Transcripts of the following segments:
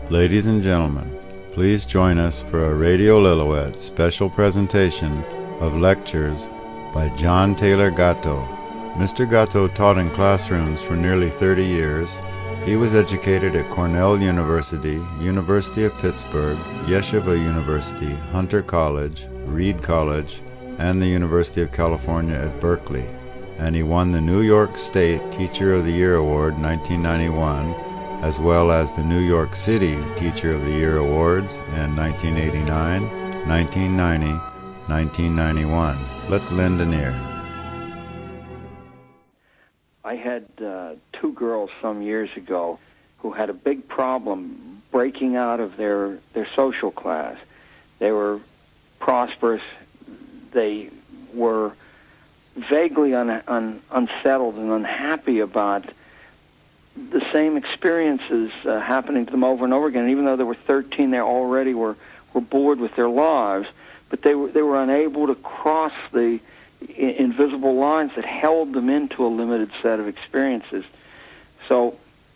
Ladies and gentlemen, please join us for a Radio Lillooet special presentation of lectures by John Taylor Gatto. Mr. Gatto taught in classrooms for nearly 30 years. He was educated at Cornell University, University of Pittsburgh, Yeshiva University, Hunter College, Reed College, and the University of California at Berkeley. And he won the New York State Teacher of the Year Award in 1991, as well as the New York City Teacher of the Year Awards in 1989, 1990, 1991. Let's lend an ear. I had two girls some years ago who had a big problem breaking out of their social class. They were prosperous. They were vaguely unsettled and unhappy about the same experiences happening to them over and over again. And even though they were 13, they already were bored with their lives, but they were unable to cross the invisible lines that held them into a limited set of experiences. So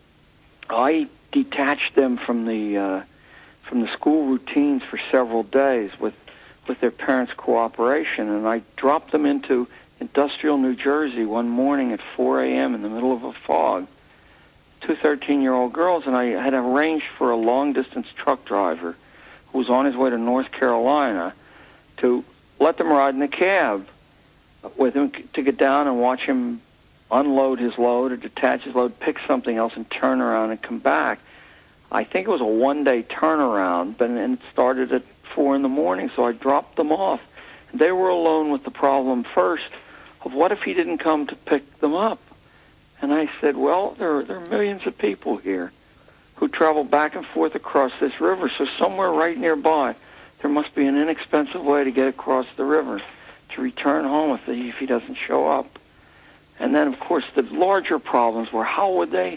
I detached them from the school routines for several days with their parents' cooperation, and I dropped them into industrial New Jersey one morning at 4 a.m. in the middle of a fog. Two 13-year-old girls, and I had arranged for a long-distance truck driver who was on his way to North Carolina to let them ride in a cab with him to get down and watch him unload his load or detach his load, pick something else, and turn around and come back. I think it was a one-day turnaround, and it started at 4 in the morning, so I dropped them off. They were alone with the problem first of what if he didn't come to pick them up. And I said, well, there are millions of people here who travel back and forth across this river, so somewhere right nearby there must be an inexpensive way to get across the river to return home if he doesn't show up. And then, of course, the larger problems were how would they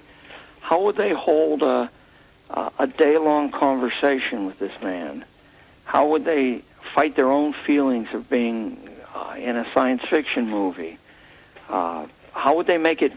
hold a day-long conversation with this man? How would they fight their own feelings of being in a science fiction movie? How would they make it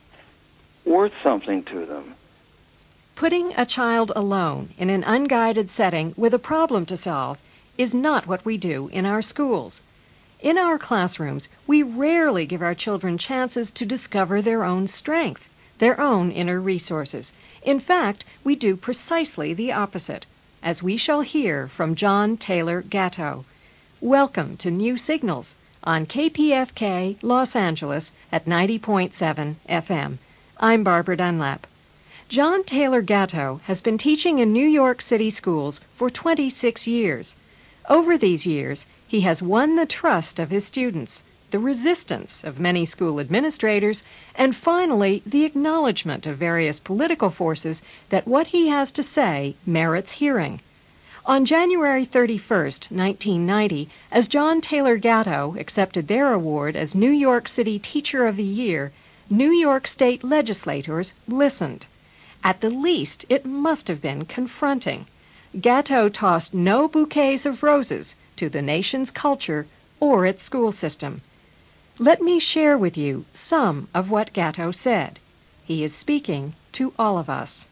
worth something to them? Putting a child alone in an unguided setting with a problem to solve is not what we do in our schools. In our classrooms, we rarely give our children chances to discover their own strength, their own inner resources. In fact, we do precisely the opposite, as we shall hear from John Taylor Gatto. Welcome to New Signals on KPFK Los Angeles at 90.7 FM. I'm Barbara Dunlap. John Taylor Gatto has been teaching in New York City schools for 26 years. Over these years, he has won the trust of his students, the resistance of many school administrators, and finally the acknowledgement of various political forces that what he has to say merits hearing. On January 31st, 1990, as John Taylor Gatto accepted their award as New York City Teacher of the Year, New York State legislators listened. At the least, it must have been confronting. Gatto tossed no bouquets of roses to the nation's culture or its school system. Let me share with you some of what Gatto said. He is speaking to all of us.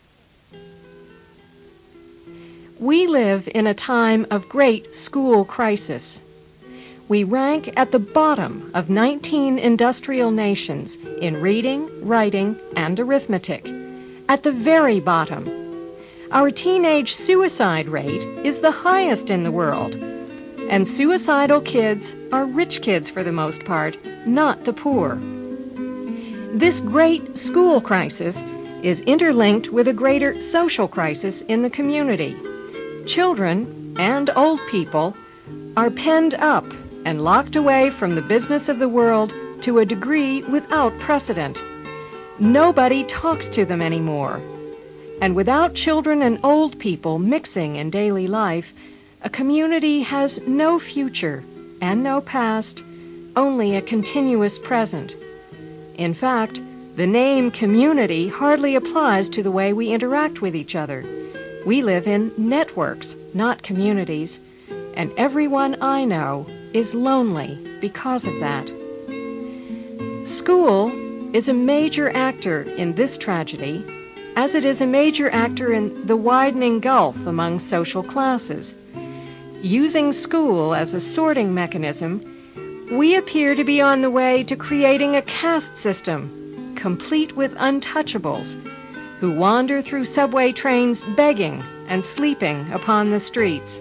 We live in a time of great school crisis. We rank at the bottom of 19 industrial nations in reading, writing, and arithmetic. At the very bottom. Our teenage suicide rate is the highest in the world. And suicidal kids are rich kids for the most part, not the poor. This great school crisis is interlinked with a greater social crisis in the community. Children and old people are penned up and locked away from the business of the world to a degree without precedent. Nobody talks to them anymore. And without children and old people mixing in daily life, a community has no future and no past, only a continuous present. In fact, the name community hardly applies to the way we interact with each other. We live in networks, not communities, and everyone I know is lonely because of that. School is a major actor in this tragedy as it is a major actor in the widening gulf among social classes. Using school as a sorting mechanism, we appear to be on the way to creating a caste system, complete with untouchables, who wander through subway trains begging and sleeping upon the streets.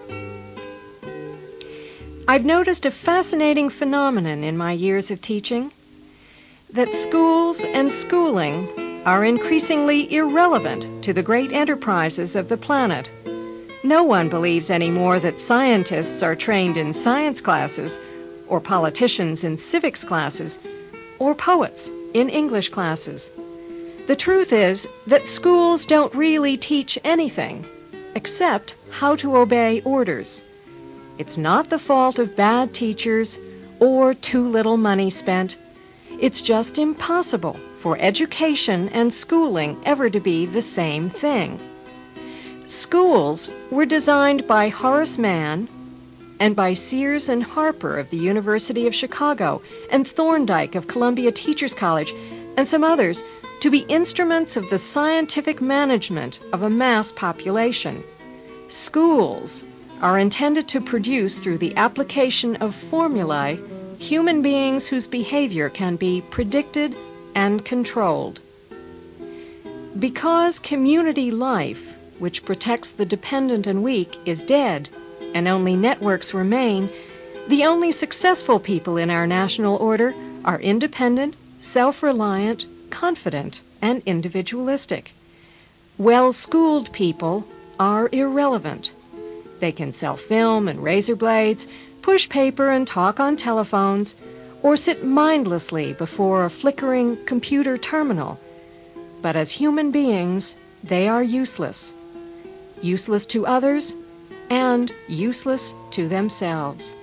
I've noticed a fascinating phenomenon in my years of teaching, that schools and schooling are increasingly irrelevant to the great enterprises of the planet. No one believes anymore that scientists are trained in science classes, or politicians in civics classes, or poets in English classes. The truth is that schools don't really teach anything except how to obey orders. It's not the fault of bad teachers or too little money spent. It's just impossible for education and schooling ever to be the same thing. Schools were designed by Horace Mann and by Sears and Harper of the University of Chicago and Thorndike of Columbia Teachers College and some others to be instruments of the scientific management of a mass population. Schools are intended to produce, through the application of formulae, human beings whose behavior can be predicted and controlled. Because community life, which protects the dependent and weak, is dead, and only networks remain, the only successful people in our national order are independent, self-reliant, confident, and individualistic. Well-schooled people are irrelevant. They can sell film and razor blades, push paper and talk on telephones, or sit mindlessly before a flickering computer terminal. But as human beings, they are useless. Useless to others and useless to themselves.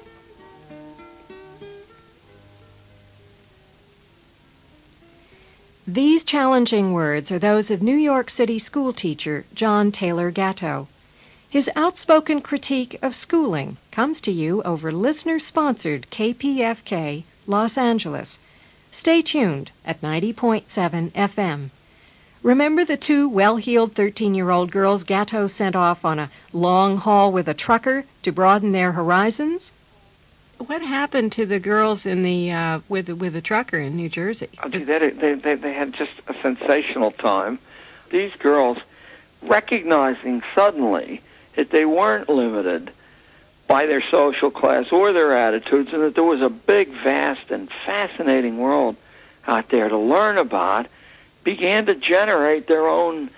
These challenging words are those of New York City schoolteacher John Taylor Gatto. His outspoken critique of schooling comes to you over listener-sponsored KPFK Los Angeles. Stay tuned at 90.7 FM. Remember the two well-heeled 13-year-old girls Gatto sent off on a long haul with a trucker to broaden their horizons? What happened to the girls in the with the trucker in New Jersey? They had just a sensational time. These girls, recognizing suddenly that they weren't limited by their social class or their attitudes, and that there was a big, vast, and fascinating world out there to learn about, began to generate their own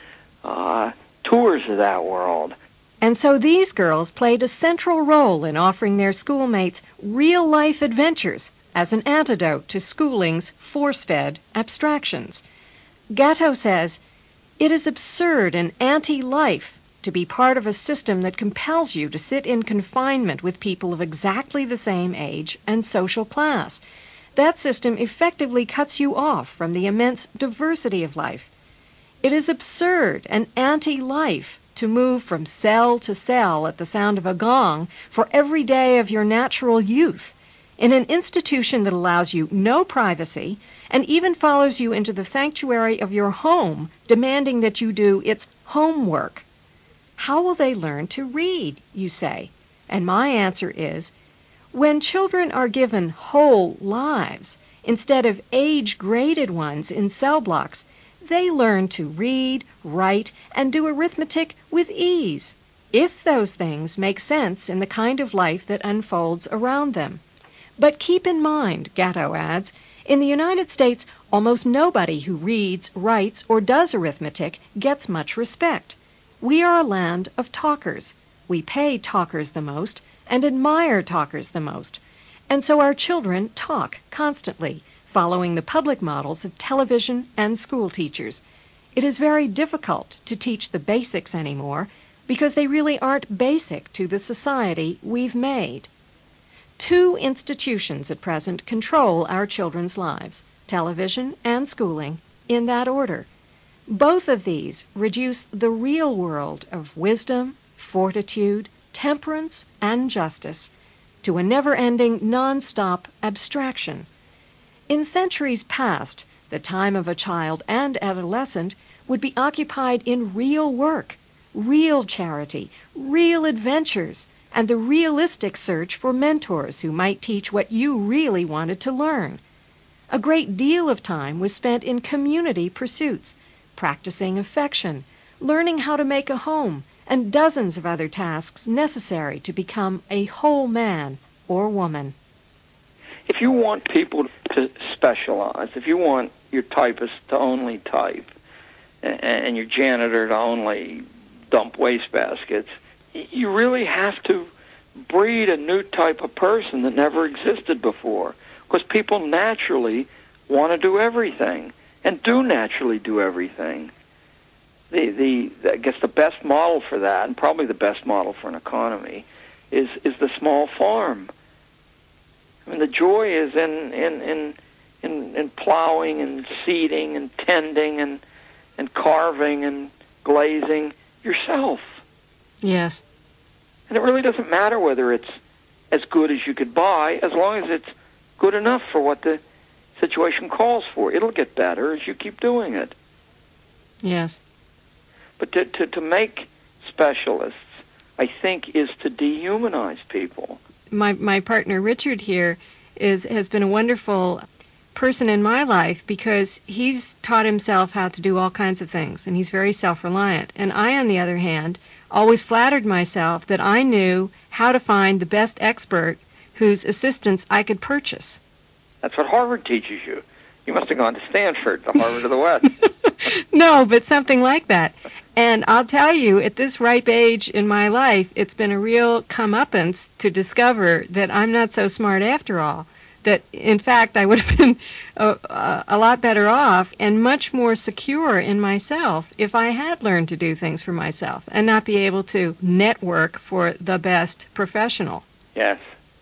tours of that world. And so these girls played a central role in offering their schoolmates real-life adventures as an antidote to schooling's force-fed abstractions. Gatto says, "It is absurd and anti-life to be part of a system that compels you to sit in confinement with people of exactly the same age and social class. That system effectively cuts you off from the immense diversity of life. It is absurd and anti-life to move from cell to cell at the sound of a gong for every day of your natural youth in an institution that allows you no privacy and even follows you into the sanctuary of your home, demanding that you do its homework. How will they learn to read, you say? And my answer is, when children are given whole lives instead of age-graded ones in cell blocks, they learn to read, write, and do arithmetic with ease, if those things make sense in the kind of life that unfolds around them. But keep in mind," Gatto adds, "in the United States, almost nobody who reads, writes, or does arithmetic gets much respect. We are a land of talkers. We pay talkers the most and admire talkers the most. And so our children talk constantly, following the public models of television and school teachers. It is very difficult to teach the basics anymore because they really aren't basic to the society we've made. Two institutions at present control our children's lives, television and schooling, in that order. Both of these reduce the real world of wisdom, fortitude, temperance, and justice to a never-ending, non-stop abstraction. In centuries past, the time of a child and adolescent would be occupied in real work, real charity, real adventures, and the realistic search for mentors who might teach what you really wanted to learn. A great deal of time was spent in community pursuits, practicing affection, learning how to make a home, and dozens of other tasks necessary to become a whole man or woman. If you want people to specialize, if you want your typist to only type and your janitor to only dump wastebaskets, you really have to breed a new type of person that never existed before, because people naturally want to do everything and do naturally do everything. I guess the best model for that, and probably the best model for an economy, is the small farm. I mean, the joy is in plowing and seeding and tending and carving and glazing yourself. Yes. And it really doesn't matter whether it's as good as you could buy, as long as it's good enough for what the situation calls for. It'll get better as you keep doing it. Yes. But to make specialists, I think, is to dehumanize people. My partner Richard here has been a wonderful person in my life because he's taught himself how to do all kinds of things, and he's very self-reliant. And I, on the other hand, always flattered myself that I knew how to find the best expert whose assistance I could purchase. That's what Harvard teaches you. You must have gone to Stanford, the Harvard of the West. No, but something like that. And I'll tell you, at this ripe age in my life, it's been a real comeuppance to discover that I'm not so smart after all. That, in fact, I would have been a lot better off and much more secure in myself if I had learned to do things for myself and not be able to network for the best professional. Yes.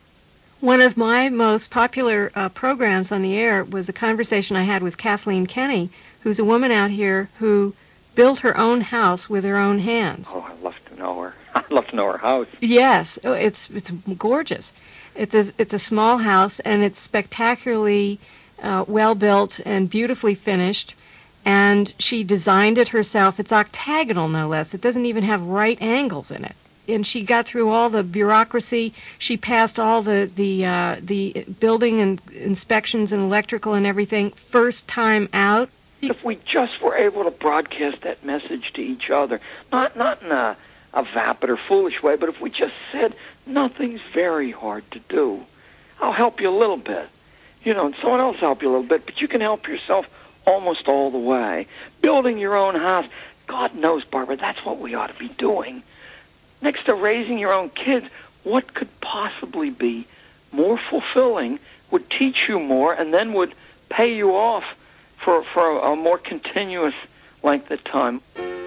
One of my most popular programs on the air was a conversation I had with Kathleen Kenny, who's a woman out here who built her own house with her own hands. Oh, I'd love to know her. I'd love to know her house. Yes, it's gorgeous. It's a small house, and it's spectacularly well built and beautifully finished. And she designed it herself. It's octagonal, no less. It doesn't even have right angles in it. And she got through all the bureaucracy. She passed all the building and inspections and electrical and everything first time out. If we just were able to broadcast that message to each other, not in a vapid or foolish way, but if we just said, nothing's very hard to do. I'll help you a little bit. And someone else help you a little bit, but you can help yourself almost all the way. Building your own house, God knows, Barbara, that's what we ought to be doing. Next to raising your own kids, what could possibly be more fulfilling, would teach you more, and then would pay you off for a more continuous length of time?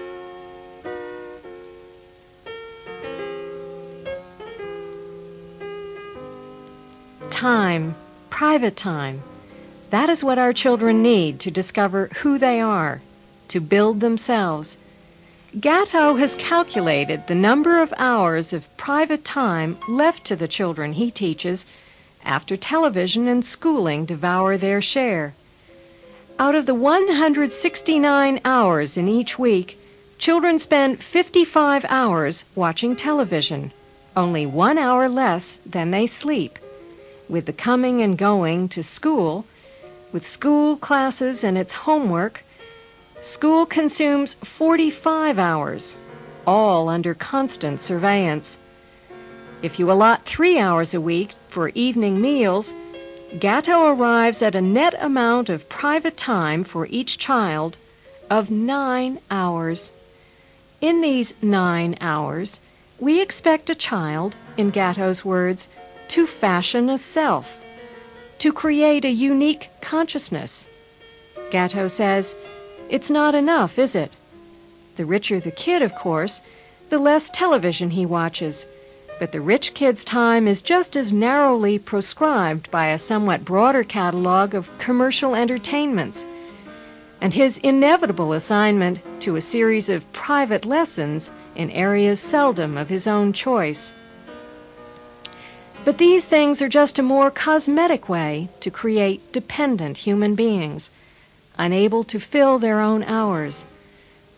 Time, private time. That is what our children need to discover who they are, to build themselves. Gatto has calculated the number of hours of private time left to the children he teaches after television and schooling devour their share. Out of the 169 hours in each week, children spend 55 hours watching television, only 1 hour less than they sleep. With the coming and going to school, with school classes and its homework, school consumes 45 hours, all under constant surveillance. If you allot 3 hours a week for evening meals, Gatto arrives at a net amount of private time for each child of 9 hours. In these 9 hours, we expect a child, in Gatto's words, to fashion a self, to create a unique consciousness. Gatto says, it's not enough, is it? The richer the kid, of course, the less television he watches, but the rich kid's time is just as narrowly proscribed by a somewhat broader catalog of commercial entertainments, and his inevitable assignment to a series of private lessons in areas seldom of his own choice. But these things are just a more cosmetic way to create dependent human beings, unable to fill their own hours.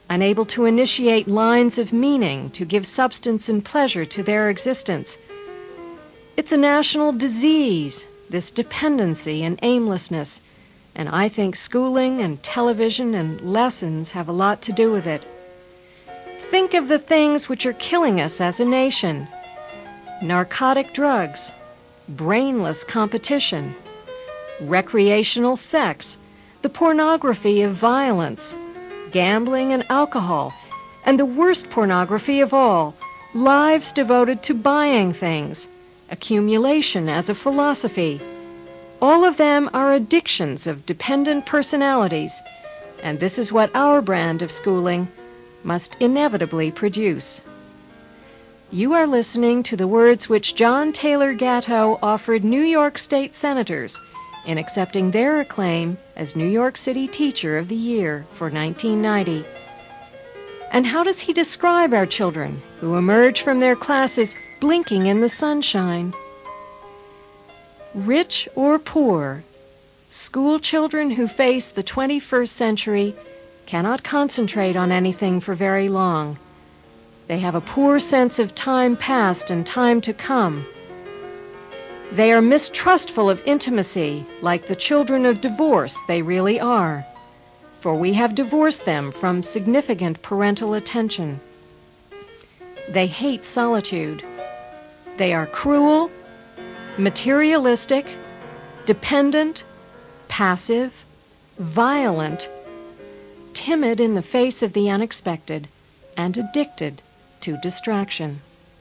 unable to initiate lines of meaning to give substance and pleasure to their existence. It's a national disease, this dependency and aimlessness, and I think schooling and television and lessons have a lot to do with it. Think of the things which are killing us as a nation: narcotic drugs, brainless competition, recreational sex, the pornography of violence, gambling and alcohol, and the worst pornography of all, lives devoted to buying things, accumulation as a philosophy. All of them are addictions of dependent personalities, and this is what our brand of schooling must inevitably produce. You are listening to the words which John Taylor Gatto offered New York State senators in accepting their acclaim as New York City Teacher of the Year for 1990. And how does he describe our children who emerge from their classes blinking in the sunshine? Rich or poor, school children who face the 21st century cannot concentrate on anything for very long. They have a poor sense of time past and time to come. They are mistrustful of intimacy, like the children of divorce they really are, for we have divorced them from significant parental attention. They hate solitude. They are cruel, materialistic, dependent, passive, violent, timid in the face of the unexpected, and addicted to distraction.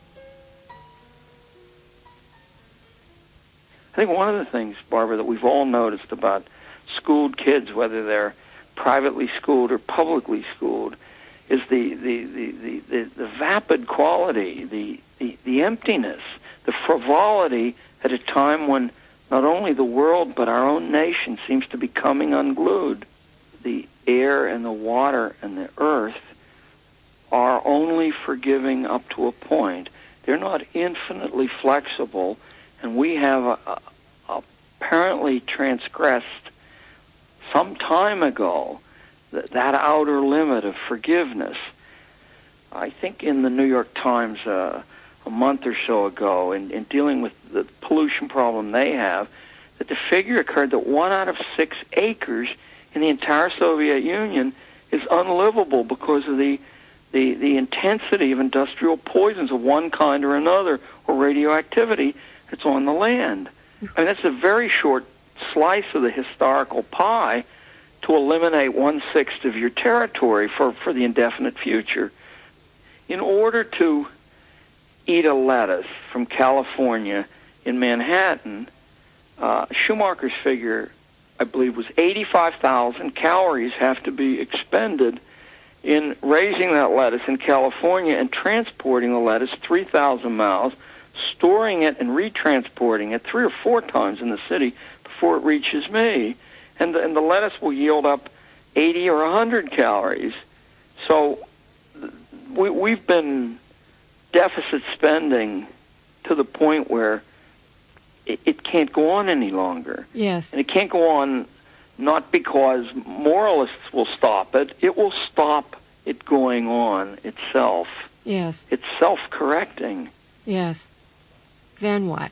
I think one of the things, Barbara, that we've all noticed about schooled kids, whether they're privately schooled or publicly schooled, is the vapid quality, the emptiness, the frivolity at a time when not only the world but our own nation seems to be coming unglued. The air and the water and the earth are only forgiving up to a point. They're not infinitely flexible, and we have apparently transgressed some time ago that outer limit of forgiveness. I think in the New York Times a month or so ago, in dealing with the pollution problem they have, that the figure occurred that 1 out of 6 acres in the entire Soviet Union is unlivable because of the intensity of industrial poisons of one kind or another, or radioactivity that's on the land. I mean, that's a very short slice of the historical pie to eliminate 1/6 of your territory for the indefinite future. In order to eat a lettuce from California in Manhattan, Schumacher's figure, I believe, was 85,000 calories have to be expended in raising that lettuce in California and transporting the lettuce 3,000 miles, storing it and retransporting it 3 or 4 times in the city before it reaches me. And the lettuce will yield up 80 or 100 calories. So we've been deficit spending to the point where it can't go on any longer. Yes. And it can't go on not because moralists will stop it. It will stop it going on itself. Yes. It's self-correcting. Yes. Then what?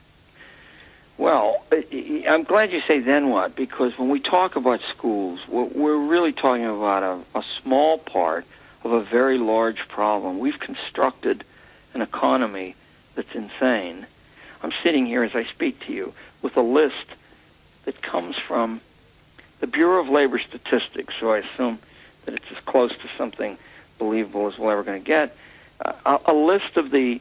Well, I'm glad you say then what, because when we talk about schools, we're really talking about a small part of a very large problem. We've constructed an economy that's insane. I'm sitting here as I speak to you with a list that comes from the Bureau of Labor Statistics, so I assume that it's as close to something believable as we're ever going to get, a list of the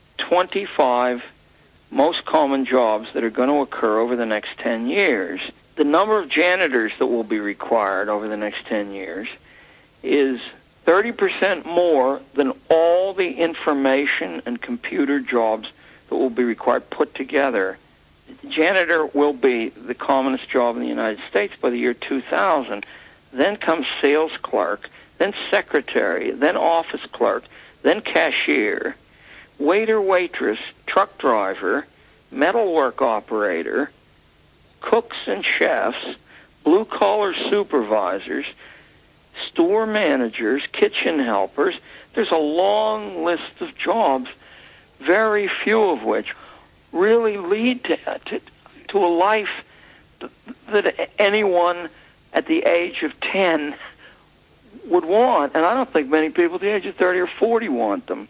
25 most common jobs that are going to occur over the next 10 years. The number of janitors that will be required over the next 10 years is 30% more than all the information and computer jobs that will be required put together. Janitor will be the commonest job in the United States by the year 2000. Then comes sales clerk, then secretary, then office clerk, then cashier, waiter, waitress, truck driver, metalwork operator, cooks and chefs, blue-collar supervisors, store managers, kitchen helpers. There's a long list of jobs, very few of which really lead to a life that anyone at the age of 10 would want. And I don't think many people at the age of 30 or 40 want them.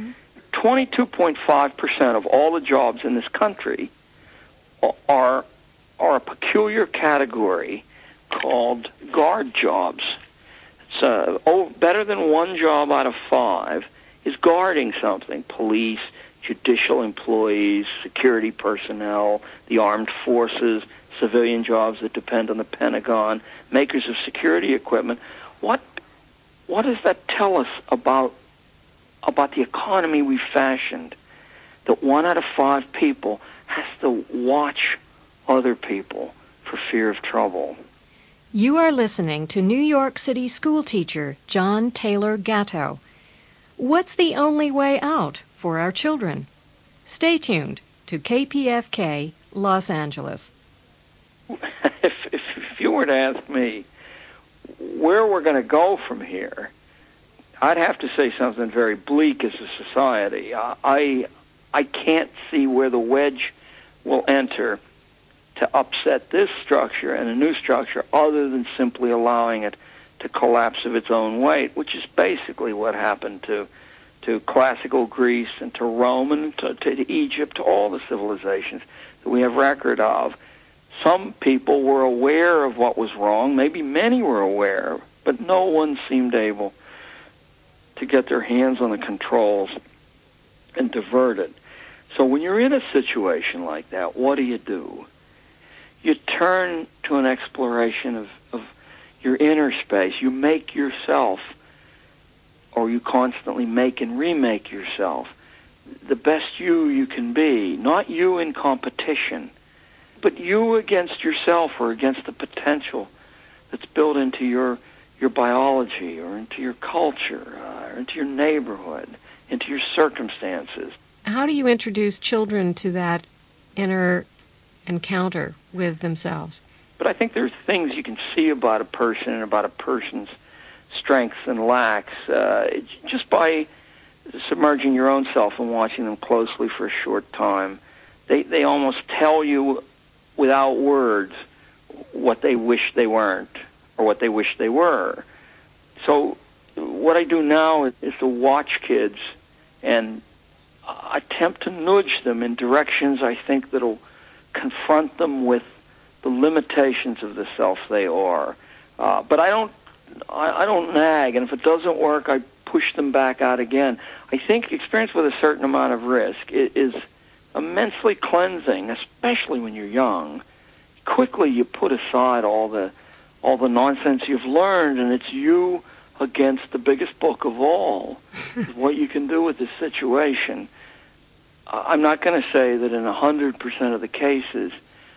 22.5% of all the jobs in this country are a peculiar category called guard jobs. It's better than one job out of 5 is guarding something. Police, judicial employees, security personnel, the armed forces, civilian jobs that depend on the Pentagon, makers of security equipment. What does that tell us about the economy we fashioned? That 1 out of 5 people has to watch other people for fear of trouble. You are listening to New York City school teacher John Taylor Gatto. What's the only way out for our children? Stay tuned to KPFK Los Angeles. If you were to ask me where we're going to go from here, I'd have to say something very bleak as a society. I can't see where the wedge will enter to upset this structure and a new structure other than simply allowing it to collapse of its own weight, which is basically what happened to classical Greece and to Rome and to Egypt, to all the civilizations that we have record of. Some people were aware of what was wrong, maybe many were aware, but no one seemed able to get their hands on the controls and divert it. So when you're in a situation like that, what do? You turn to an exploration of your inner space. You make yourself, or you constantly make and remake yourself, the best you can be. Not you in competition, but you against yourself or against the potential that's built into your biology or into your culture or into your neighborhood, into your circumstances. How do you introduce children to that inner encounter with themselves? But I think there's things you can see about a person and about a person's strengths and lacks just by submerging your own self and watching them closely for a short time. They almost tell you without words what they wish they weren't or what they wish they were. So what I do now is to watch kids and attempt to nudge them in directions I think that'll confront them with the limitations of the self they are. But I don't nag, and if it doesn't work, I push them back out again. I think experience with a certain amount of risk is immensely cleansing, especially when you're young. Quickly you put aside all the nonsense you've learned, and it's you against the biggest book of all, what you can do with this situation. I'm not going to say that in 100% of the cases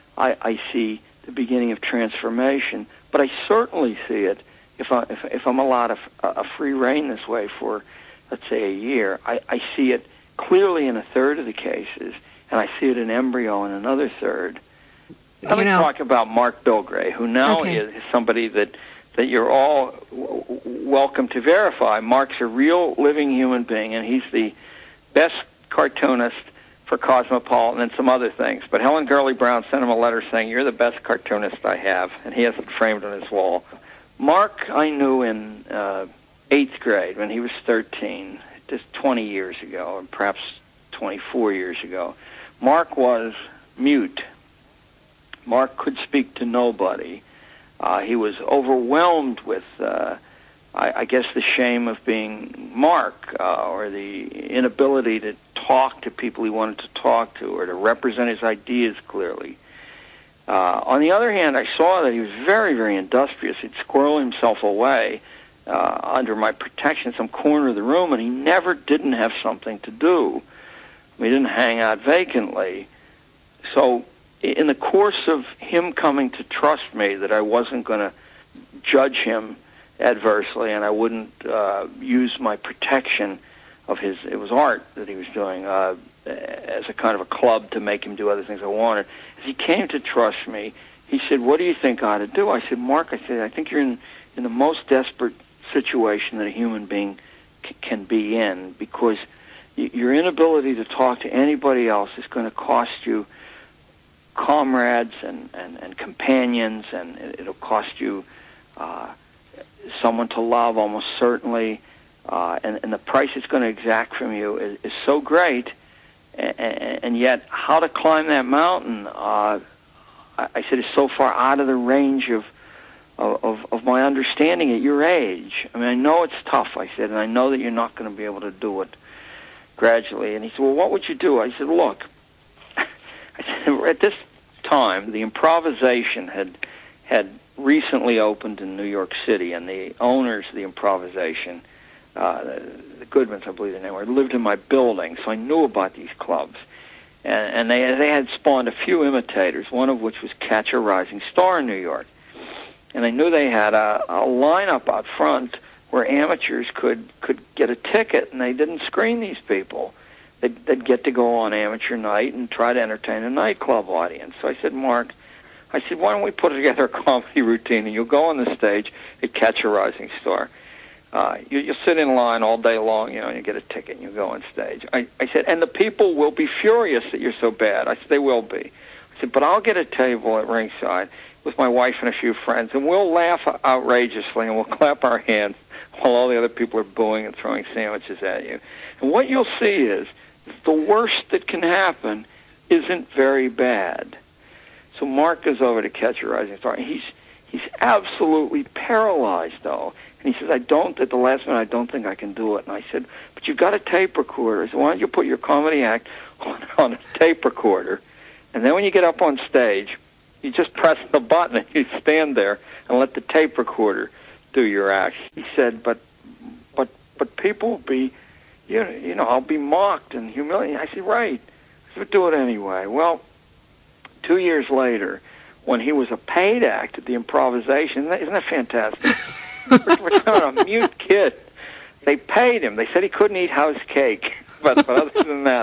I see the beginning of transformation, but I certainly see it if I'm allowed a free rein this way for, let's say, a year. I see it clearly in a third of the cases, and I see it in embryo in another third. Let me talk about Mark Bilgray, who now is somebody that you're all welcome to verify. Mark's a real living human being, and he's the best cartoonist for Cosmopolitan and some other things. But Helen Gurley Brown sent him a letter saying, "You're the best cartoonist I have," and he has it framed on his wall. Mark I knew in 8th grade when he was 13, just 20 years ago, or perhaps 24 years ago. Mark was mute. Mark could speak to nobody. He was overwhelmed with, I guess, the shame of being Mark, or the inability to talk to people he wanted to talk to, or to represent his ideas clearly. On the other hand, I saw that he was very, very industrious. He'd squirrel himself away under my protection in some corner of the room, and he never didn't have something to do. He didn't hang out vacantly. So in the course of him coming to trust me that I wasn't going to judge him adversely and I wouldn't use my protection of it was art that he was doing, as a kind of a club to make him do other things I wanted. As he came to trust me, he said, "What do you think I ought to do?" I said, "Mark," I think you're in in the most desperate situation that a human being can be in, because your inability to talk to anybody else is going to cost you comrades and companions, and it'll cost you someone to love, almost certainly, and the price it's going to exact from you is so great, and yet how to climb that mountain, I said, is so far out of the range of my understanding at your age. I mean, I know it's tough, I said, and I know that you're not going to be able to do it gradually. And he said, well, what would you do? I said, look, I said, at this time, the Improvisation had recently opened in New York City, and the owners of the Improvisation, the Goodmans, I believe their name were, lived in my building, so I knew about these clubs. And they had spawned a few imitators, one of which was Catch a Rising Star in New York. And I knew they had a lineup out front where amateurs could get a ticket, and they didn't screen these people. They'd get to go on amateur night and try to entertain a nightclub audience. So I said, Mark, why don't we put together a comedy routine, and you'll go on the stage at Catch a Rising Star. You'll sit in line all day long, and you get a ticket, and you go on stage. I said, and the people will be furious that you're so bad. I said, they will be. I said, but I'll get a table at ringside with my wife and a few friends, and we'll laugh outrageously, and we'll clap our hands while all the other people are booing and throwing sandwiches at you. And what you'll see is the worst that can happen isn't very bad. So Mark goes over to Catch a Rising Star. He's absolutely paralyzed, though. And he says, at the last minute, I don't think I can do it. And I said, but you've got a tape recorder. I said, why don't you put your comedy act on a tape recorder, and then when you get up on stage, you just press the button and you stand there and let the tape recorder do your act. He said, but people will be, I'll be mocked and humiliated. I said, right. I said, do it anyway. Well, 2 years later, when he was a paid act at the Improvisation, isn't that fantastic? We're talking a mute kid. They paid him. They said he couldn't eat house cake, but other than that,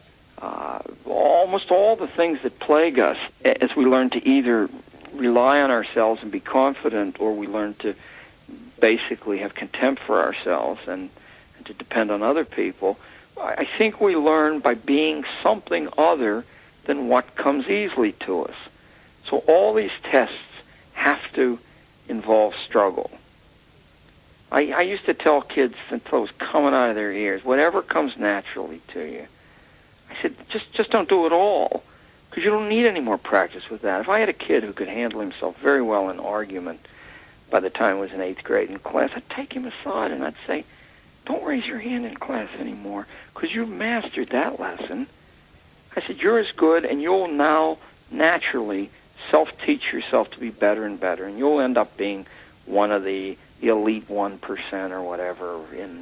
almost all the things that plague us as we learn to either rely on ourselves and be confident, or we learn to basically have contempt for ourselves and to depend on other people, I think we learn by being something other than what comes easily to us. So all these tests have to involve struggle. I used to tell kids until it was coming out of their ears, whatever comes naturally to you. I said, just don't do it all, because you don't need any more practice with that. If I had a kid who could handle himself very well in argument by the time he was in 8th grade in class, I'd take him aside and I'd say, don't raise your hand in class anymore, because you've mastered that lesson. I said, you're as good, and you'll now naturally self-teach yourself to be better and better, and you'll end up being one of the elite 1% or whatever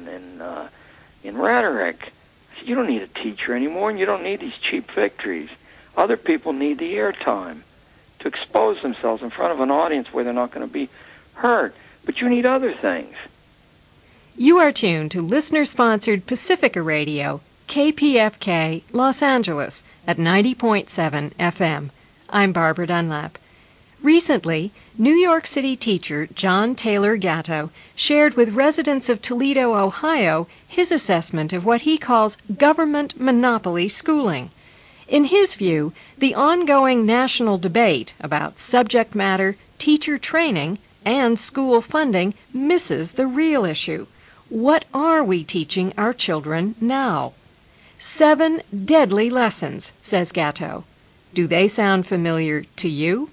in rhetoric. I said, you don't need a teacher anymore, and you don't need these cheap victories. Other people need the airtime to expose themselves in front of an audience where they're not going to be hurt. But you need other things. You are tuned to listener-sponsored Pacifica Radio, KPFK, Los Angeles, at 90.7 FM. I'm Barbara Dunlap. Recently, New York City teacher John Taylor Gatto shared with residents of Toledo, Ohio, his assessment of what he calls government monopoly schooling. In his view, the ongoing national debate about subject matter, teacher training, and school funding misses the real issue. What are we teaching our children now? 7 deadly lessons, says Gatto. Do they sound familiar to you?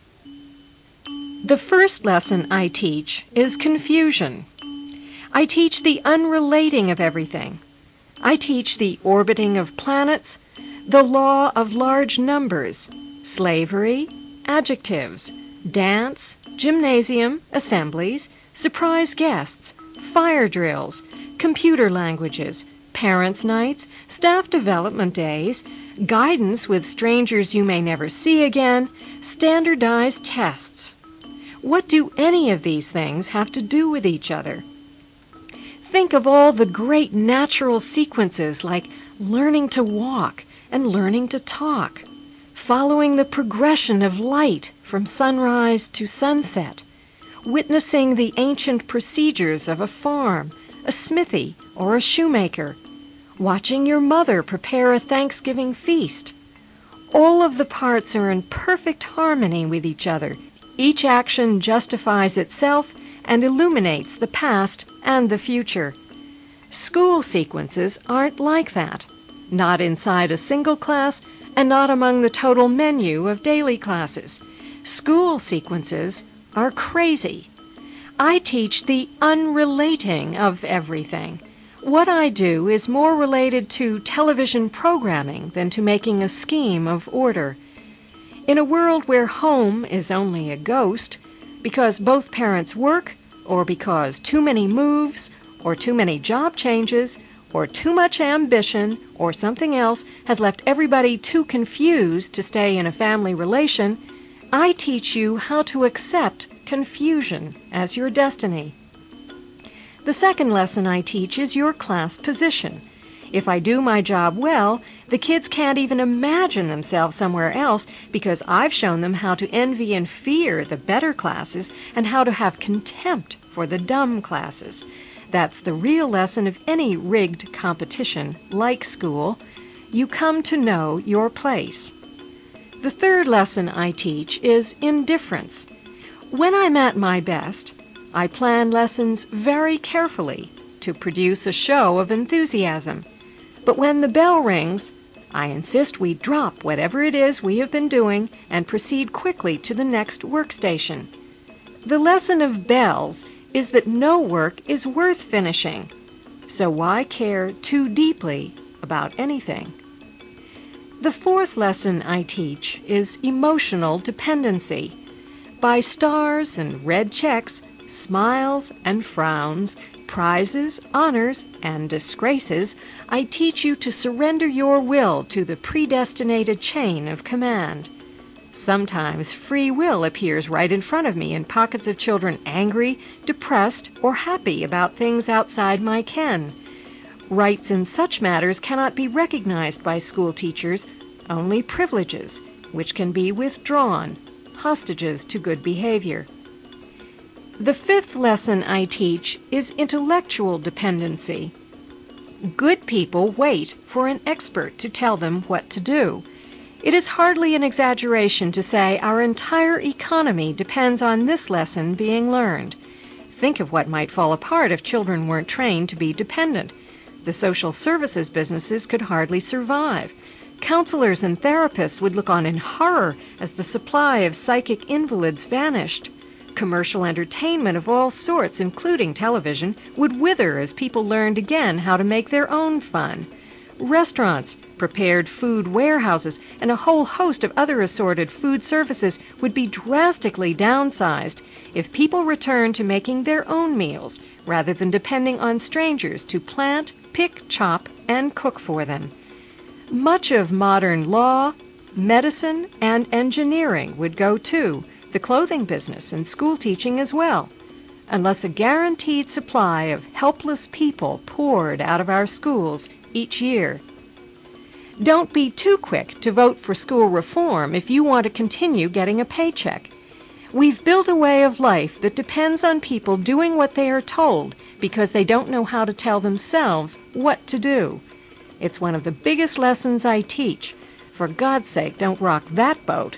The first lesson I teach is confusion. I teach the unrelating of everything. I teach the orbiting of planets, the law of large numbers, slavery, adjectives, dance, gymnasium, assemblies, surprise guests, fire drills, computer languages, parents' nights, staff development days, guidance with strangers you may never see again, standardized tests. What do any of these things have to do with each other? Think of all the great natural sequences like learning to walk and learning to talk, following the progression of light from sunrise to sunset, witnessing the ancient procedures of a farm, a smithy, or a shoemaker, watching your mother prepare a Thanksgiving feast. All of the parts are in perfect harmony with each other. Each action justifies itself and illuminates the past and the future. School sequences aren't like that, not inside a single class and not among the total menu of daily classes. School sequences are crazy. I teach the unrelating of everything. What I do is more related to television programming than to making a scheme of order. In a world where home is only a ghost, because both parents work, or because too many moves, or too many job changes, or too much ambition, or something else has left everybody too confused to stay in a family relation, I teach you how to accept confusion as your destiny. The second lesson I teach is your class position. If I do my job well, the kids can't even imagine themselves somewhere else because I've shown them how to envy and fear the better classes and how to have contempt for the dumb classes. That's the real lesson of any rigged competition, like school. You come to know your place. The third lesson I teach is indifference. When I'm at my best, I plan lessons very carefully to produce a show of enthusiasm. But when the bell rings, I insist we drop whatever it is we have been doing and proceed quickly to the next workstation. The lesson of bells is that no work is worth finishing, so why care too deeply about anything? The fourth lesson I teach is emotional dependency. By stars and red checks, smiles and frowns, prizes, honors, and disgraces, I teach you to surrender your will to the predestinated chain of command. Sometimes free will appears right in front of me in pockets of children angry, depressed, or happy about things outside my ken. Rights in such matters cannot be recognized by school teachers, only privileges, which can be withdrawn, hostages to good behavior. The fifth lesson I teach is intellectual dependency. Good people wait for an expert to tell them what to do. It is hardly an exaggeration to say our entire economy depends on this lesson being learned. Think of what might fall apart if children weren't trained to be dependent. The social services businesses could hardly survive. Counselors and therapists would look on in horror as the supply of psychic invalids vanished. Commercial entertainment of all sorts, including television, would wither as people learned again how to make their own fun. Restaurants, prepared food warehouses, and a whole host of other assorted food services would be drastically downsized if people returned to making their own meals rather than depending on strangers to plant, pick, chop, and cook for them. Much of modern law, medicine, and engineering would go too, the clothing business and school teaching as well, unless a guaranteed supply of helpless people poured out of our schools each year. Don't be too quick to vote for school reform if you want to continue getting a paycheck. We've built a way of life that depends on people doing what they are told because they don't know how to tell themselves what to do. It's one of the biggest lessons I teach. For God's sake, don't rock that boat.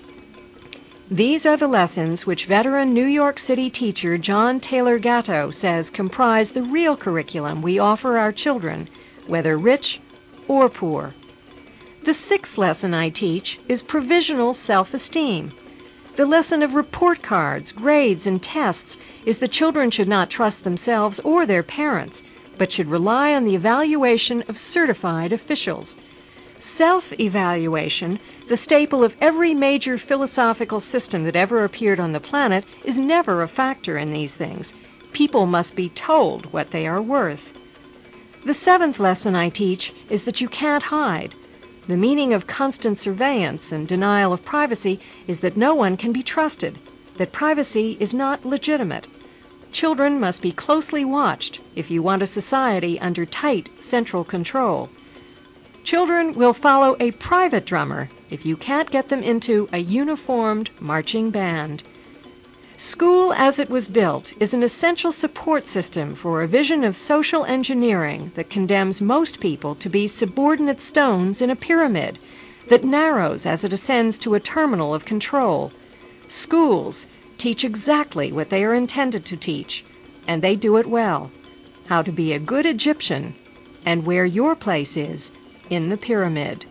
These are the lessons which veteran New York City teacher John Taylor Gatto says comprise the real curriculum we offer our children, whether rich or poor. The sixth lesson I teach is provisional self-esteem. The lesson of report cards, grades, and tests is that children should not trust themselves or their parents, but should rely on the evaluation of certified officials. Self-evaluation, the staple of every major philosophical system that ever appeared on the planet, is never a factor in these things. People must be told what they are worth. The seventh lesson I teach is that you can't hide. The meaning of constant surveillance and denial of privacy is that no one can be trusted, that privacy is not legitimate. Children must be closely watched if you want a society under tight central control. Children will follow a private drummer if you can't get them into a uniformed marching band. School as it was built is an essential support system for a vision of social engineering that condemns most people to be subordinate stones in a pyramid that narrows as it ascends to a terminal of control. Schools teach exactly what they are intended to teach, and they do it well: how to be a good Egyptian and where your place is in the pyramid.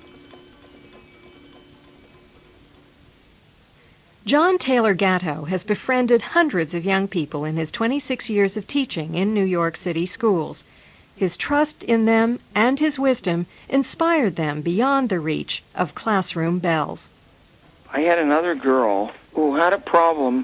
John Taylor Gatto has befriended hundreds of young people in his 26 years of teaching in New York City schools. His trust in them and his wisdom inspired them beyond the reach of classroom bells. I had another girl who had a problem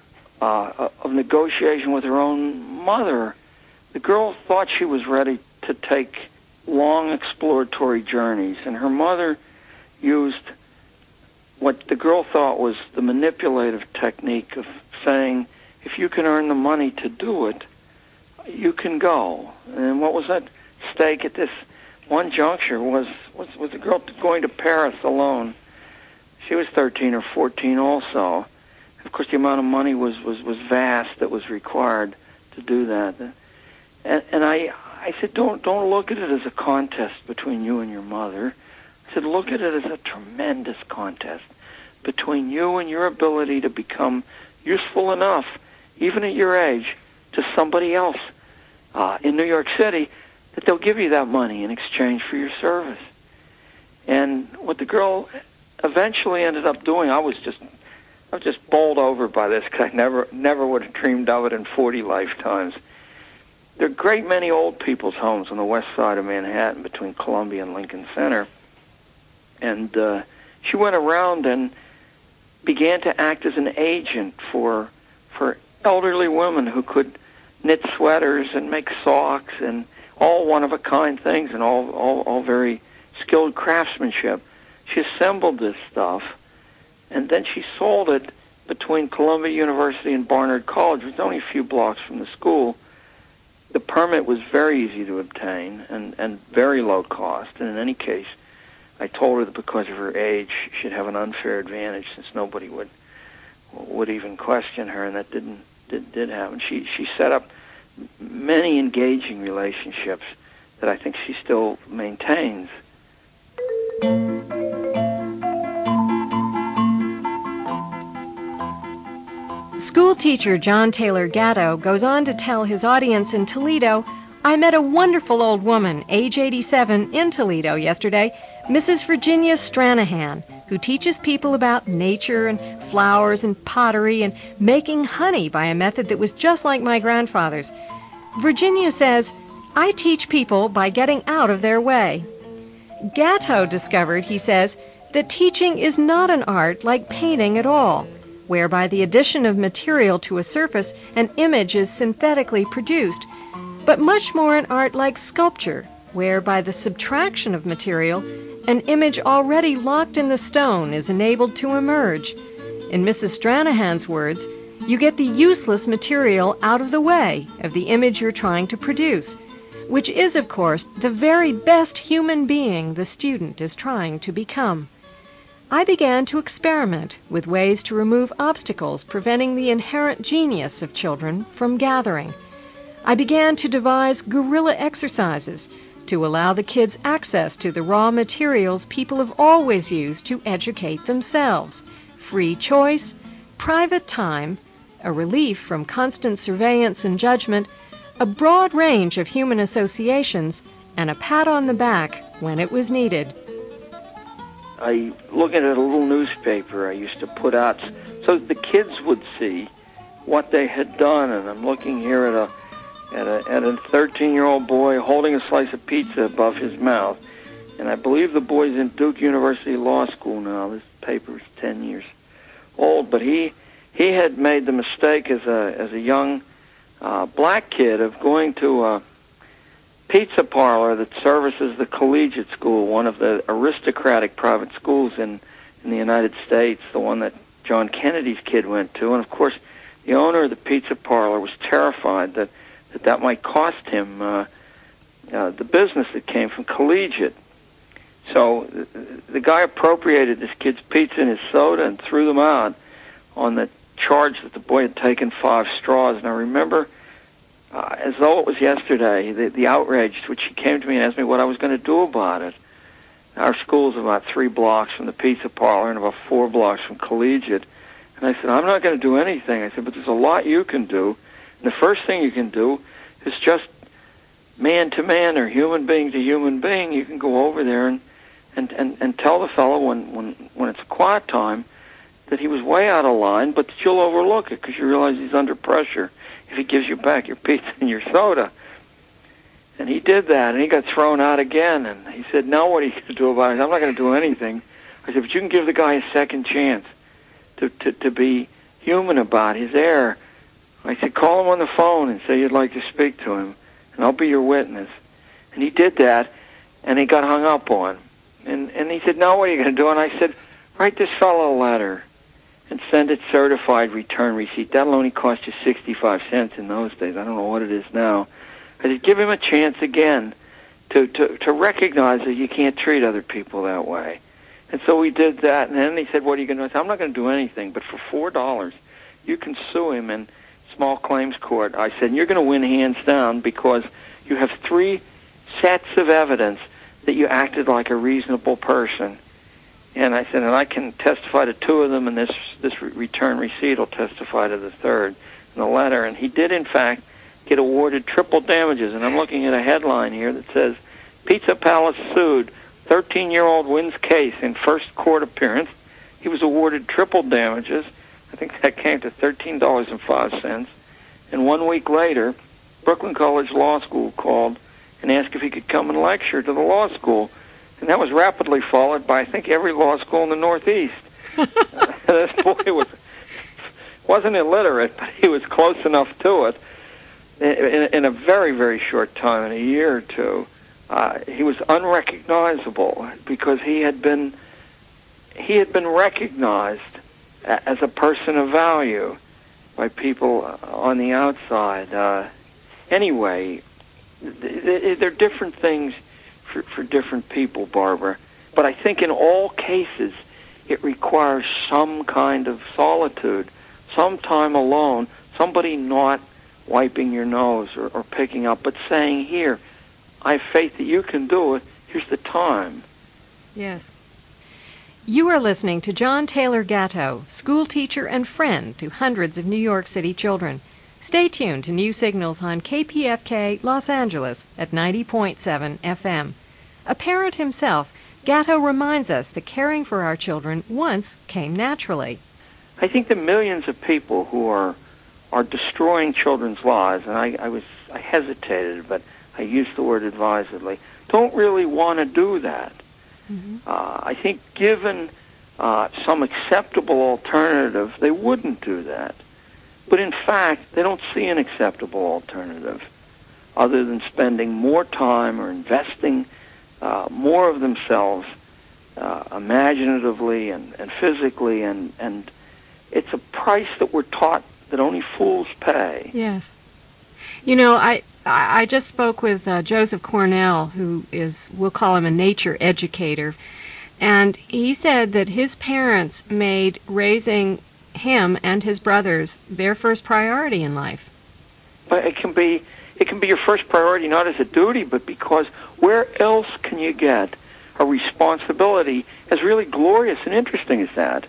of negotiation with her own mother. The girl thought she was ready to take long exploratory journeys, and her mother used what the girl thought was the manipulative technique of saying, if you can earn the money to do it, you can go. And what was at stake at this one juncture was the girl going to Paris alone. She was 13 or 14 also. Of course, the amount of money was vast that was required to do that. And I said, don't look at it as a contest between you and your mother. I said, look at it as a tremendous contest between you and your ability to become useful enough, even at your age, to somebody else in New York City, that they'll give you that money in exchange for your service. And what the girl eventually ended up doing, I was just bowled over by this, because I never would have dreamed of it in 40 lifetimes. There are a great many old people's homes on the west side of Manhattan between Columbia and Lincoln Center. And she went around and began to act as an agent for elderly women who could knit sweaters and make socks and all one-of-a-kind things and all very skilled craftsmanship. She assembled this stuff, and then she sold it between Columbia University and Barnard College. It was only a few blocks from the school. The permit was very easy to obtain and very low cost. And in any case, I told her that because of her age, she'd have an unfair advantage since nobody would even question her, and that did happen. She set up many engaging relationships that I think she still maintains. School teacher John Taylor Gatto goes on to tell his audience in Toledo, I met a wonderful old woman, age 87, in Toledo yesterday, Mrs. Virginia Stranahan, who teaches people about nature and flowers and pottery and making honey by a method that was just like my grandfather's. Virginia says, I teach people by getting out of their way. Gatto discovered, he says, that teaching is not an art like painting at all, where by the addition of material to a surface an image is synthetically produced, but much more an art like sculpture, where by the subtraction of material an image already locked in the stone is enabled to emerge. In Mrs. Stranahan's words, you get the useless material out of the way of the image you're trying to produce, which is, of course, the very best human being the student is trying to become. I began to experiment with ways to remove obstacles preventing the inherent genius of children from gathering. I began to devise guerrilla exercises to allow the kids access to the raw materials people have always used to educate themselves: free choice, private time, a relief from constant surveillance and judgment, a broad range of human associations, and a pat on the back when it was needed. I look at a little newspaper I used to put out so the kids would see what they had done, and I'm looking here at a 13-year-old boy holding a slice of pizza above his mouth, and I believe the boy's in Duke University Law School now. This paper is 10 years old, but he had made the mistake as a young black kid of going to a pizza parlor that services the collegiate school, one of the aristocratic private schools in the United States, the one that John Kennedy's kid went to. And of course, the owner of the pizza parlor was terrified that might cost him the business that came from collegiate. So the guy appropriated this kid's pizza and his soda and threw them out on the charged that the boy had taken 5 straws. And I remember, as though it was yesterday, the outrage which he came to me and asked me what I was going to do about it. Our school's about 3 blocks from the pizza parlor and about 4 blocks from Collegiate. And I said, I'm not going to do anything. I said, but there's a lot you can do. And the first thing you can do is just man to man or human being to human being. You can go over there and tell the fellow when it's a quiet time that he was way out of line, but that you'll overlook it because you realize he's under pressure if he gives you back your pizza and your soda. And he did that, and he got thrown out again. And he said, now what are you going to do about it? I'm not going to do anything. I said, but you can give the guy a second chance to be human about his error. I said, call him on the phone and say you'd like to speak to him, and I'll be your witness. And he did that, and he got hung up on. And he said, now what are you going to do? And I said, write this fellow a letter and send it certified return receipt. That'll only cost you 65 cents in those days. I don't know what it is now. I said, give him a chance again to recognize that you can't treat other people that way. And so we did that, and then he said, what are you going to do? I said, I'm not going to do anything, but for $4, you can sue him in small claims court. I said, and you're going to win hands down because you have 3 sets of evidence that you acted like a reasonable person. And I said, and I can testify to 2 of them, and this return receipt will testify to the 3rd in the letter. And he did, in fact, get awarded triple damages. And I'm looking at a headline here that says, Pizza Palace sued, 13-year-old wins case in first court appearance. He was awarded triple damages. I think that came to $13.05. And 1 week later, Brooklyn College Law School called and asked if he could come and lecture to the law school. And that was rapidly followed by, I think, every law school in the Northeast. This boy wasn't illiterate, but he was close enough to it. In a very, very short time, in a year or two, he was unrecognizable because he had been recognized as a person of value by people on the outside. Anyway, they're different things for different people, Barbara. But I think in all cases, it requires some kind of solitude, some time alone, somebody not wiping your nose or picking up, but saying, here, I have faith that you can do it. Here's the time. Yes. You are listening to John Taylor Gatto, school teacher and friend to hundreds of New York City children. Stay tuned to New Signals on KPFK Los Angeles at 90.7 FM. A parent himself, Gatto reminds us that caring for our children once came naturally. I think the millions of people who are destroying children's lives, and I hesitated, but I used the word advisedly, don't really want to do that. Mm-hmm. I think given some acceptable alternative, they wouldn't do that. But in fact, they don't see an acceptable alternative other than spending more time or investing more of themselves imaginatively and physically, and it's a price that we're taught that only fools pay. Yes. You know, I just spoke with Joseph Cornell, who is, we'll call him a nature educator, and he said that his parents made raising him and his brothers their first priority in life. But it can be your first priority not as a duty, but because where else can you get a responsibility as really glorious and interesting as that?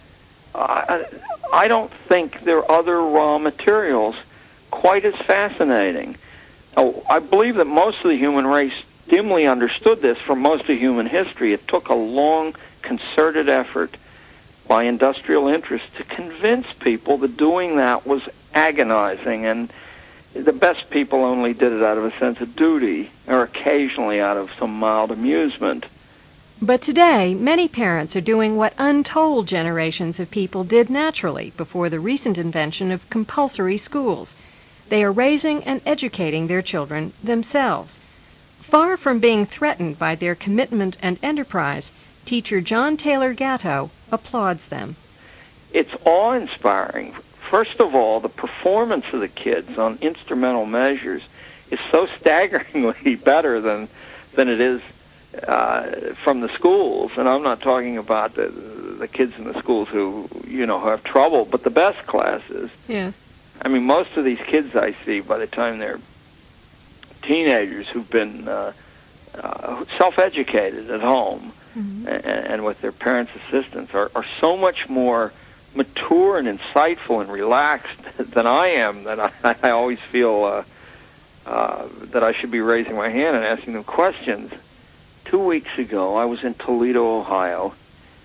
I don't think there are other raw materials quite as fascinating. I believe that most of the human race dimly understood this for most of human history. It took a long, concerted effort by industrial interests to convince people that doing that was agonizing, and the best people only did it out of a sense of duty or occasionally out of some mild amusement. But today, many parents are doing what untold generations of people did naturally before the recent invention of compulsory schools. They are raising and educating their children themselves. Far from being threatened by their commitment and enterprise, teacher John Taylor Gatto applauds them. It's awe-inspiring. First of all, the performance of the kids on instrumental measures is so staggeringly better than it is from the schools, and I'm not talking about the kids in the schools who have trouble, but the best classes. Yes. I mean, most of these kids I see by the time they're teenagers who've been self-educated at home and with their parents' assistance are so much more mature and insightful and relaxed than I am that I always feel that I should be raising my hand and asking them questions. 2 weeks ago, I was in Toledo, Ohio,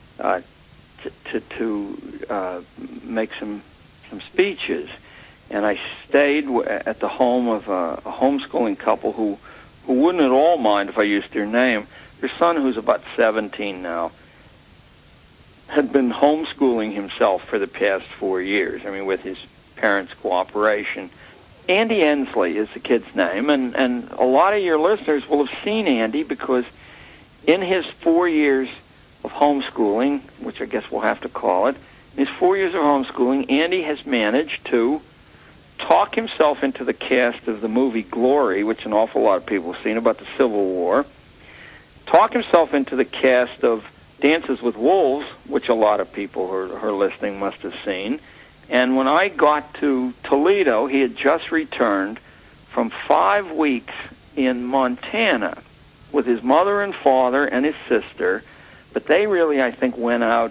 to make some speeches, and I stayed at the home of a homeschooling couple who wouldn't at all mind if I used their name. Their son, who's about 17 now, had been homeschooling himself for the past 4 years, with his parents' cooperation. Andy Ensley is the kid's name, and a lot of your listeners will have seen Andy because in his 4 years of homeschooling, which I guess we'll have to call it, in his 4 years of homeschooling, Andy has managed to talk himself into the cast of the movie Glory, which an awful lot of people have seen, about the Civil War, talk himself into the cast of Dances with Wolves, which a lot of people who are listening must have seen. And when I got to Toledo, he had just returned from 5 weeks in Montana with his mother and father and his sister, but they really, I think, went out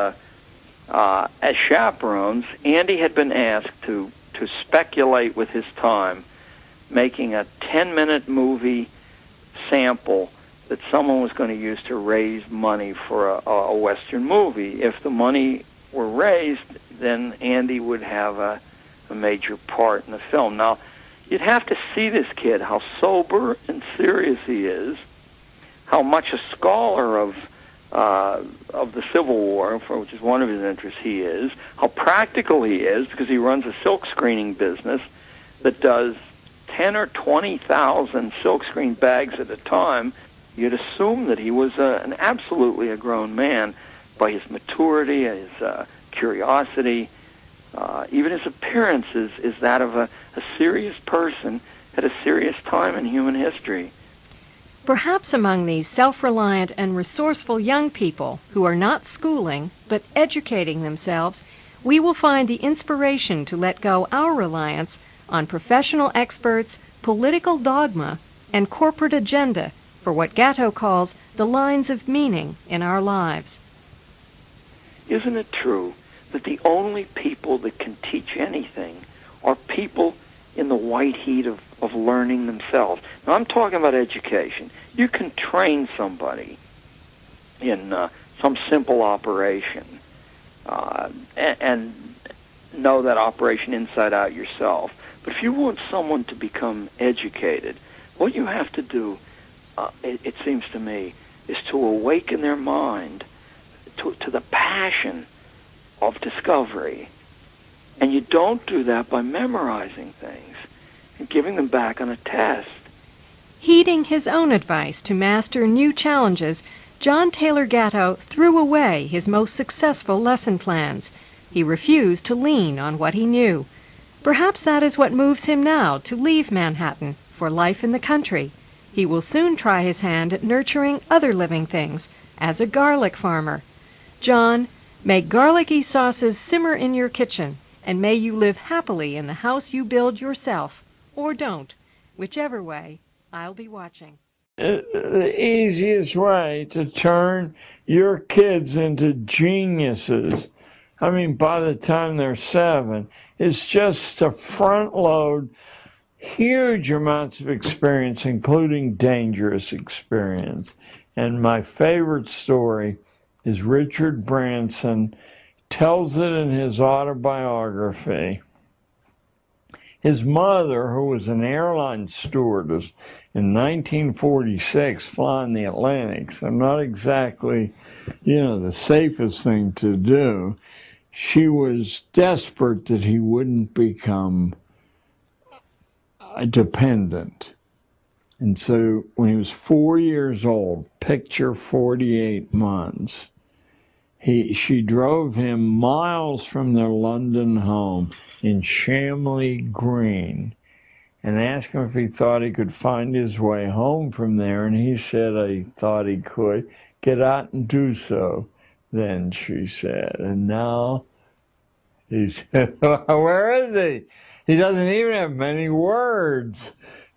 as chaperones. Andy had been asked to speculate with his time, making a 10-minute movie sample that someone was going to use to raise money for a Western movie. If the money were raised, then Andy would have a major part in the film. Now, you'd have to see this kid, how sober and serious he is, how much a scholar of the Civil War, which is one of his interests, he is, how practical he is, because he runs a silk screening business that does 10 or 20,000 silkscreen bags at a time. You'd assume that he was absolutely a grown man by his maturity, his curiosity, even his appearance is that of a serious person at a serious time in human history. Perhaps among these self-reliant and resourceful young people who are not schooling but educating themselves, we will find the inspiration to let go our reliance on professional experts, political dogma, and corporate agenda for what Gatto calls the lines of meaning in our lives. Isn't it true that the only people that can teach anything are people in the white heat of learning themselves? Now, I'm talking about education. You can train somebody in some simple operation and know that operation inside out yourself. But if you want someone to become educated, what you have to do, it seems to me, is to awaken their mind to the passion of discovery. And you don't do that by memorizing things and giving them back on a test. Heeding his own advice to master new challenges, John Taylor Gatto threw away his most successful lesson plans. He refused to lean on what he knew. Perhaps that is what moves him now to leave Manhattan for life in the country. He will soon try his hand at nurturing other living things as a garlic farmer. John, may garlicky sauces simmer in your kitchen, and may you live happily in the house you build yourself, or don't. Whichever way, I'll be watching. The easiest way to turn your kids into geniuses, by the time they're 7, is just to front load huge amounts of experience, including dangerous experience. And my favorite story is Richard Branson tells it in his autobiography. His mother, who was an airline stewardess in 1946 flying the Atlantic, so not exactly, the safest thing to do, she was desperate that he wouldn't become dependent. And so when he was 4 years old, picture 48 months, she drove him miles from their London home in Shamley Green, and asked him if he thought he could find his way home from there, and he said he thought he could. Get out and do so, then, she said. And now he said, where is he? He doesn't even have many words,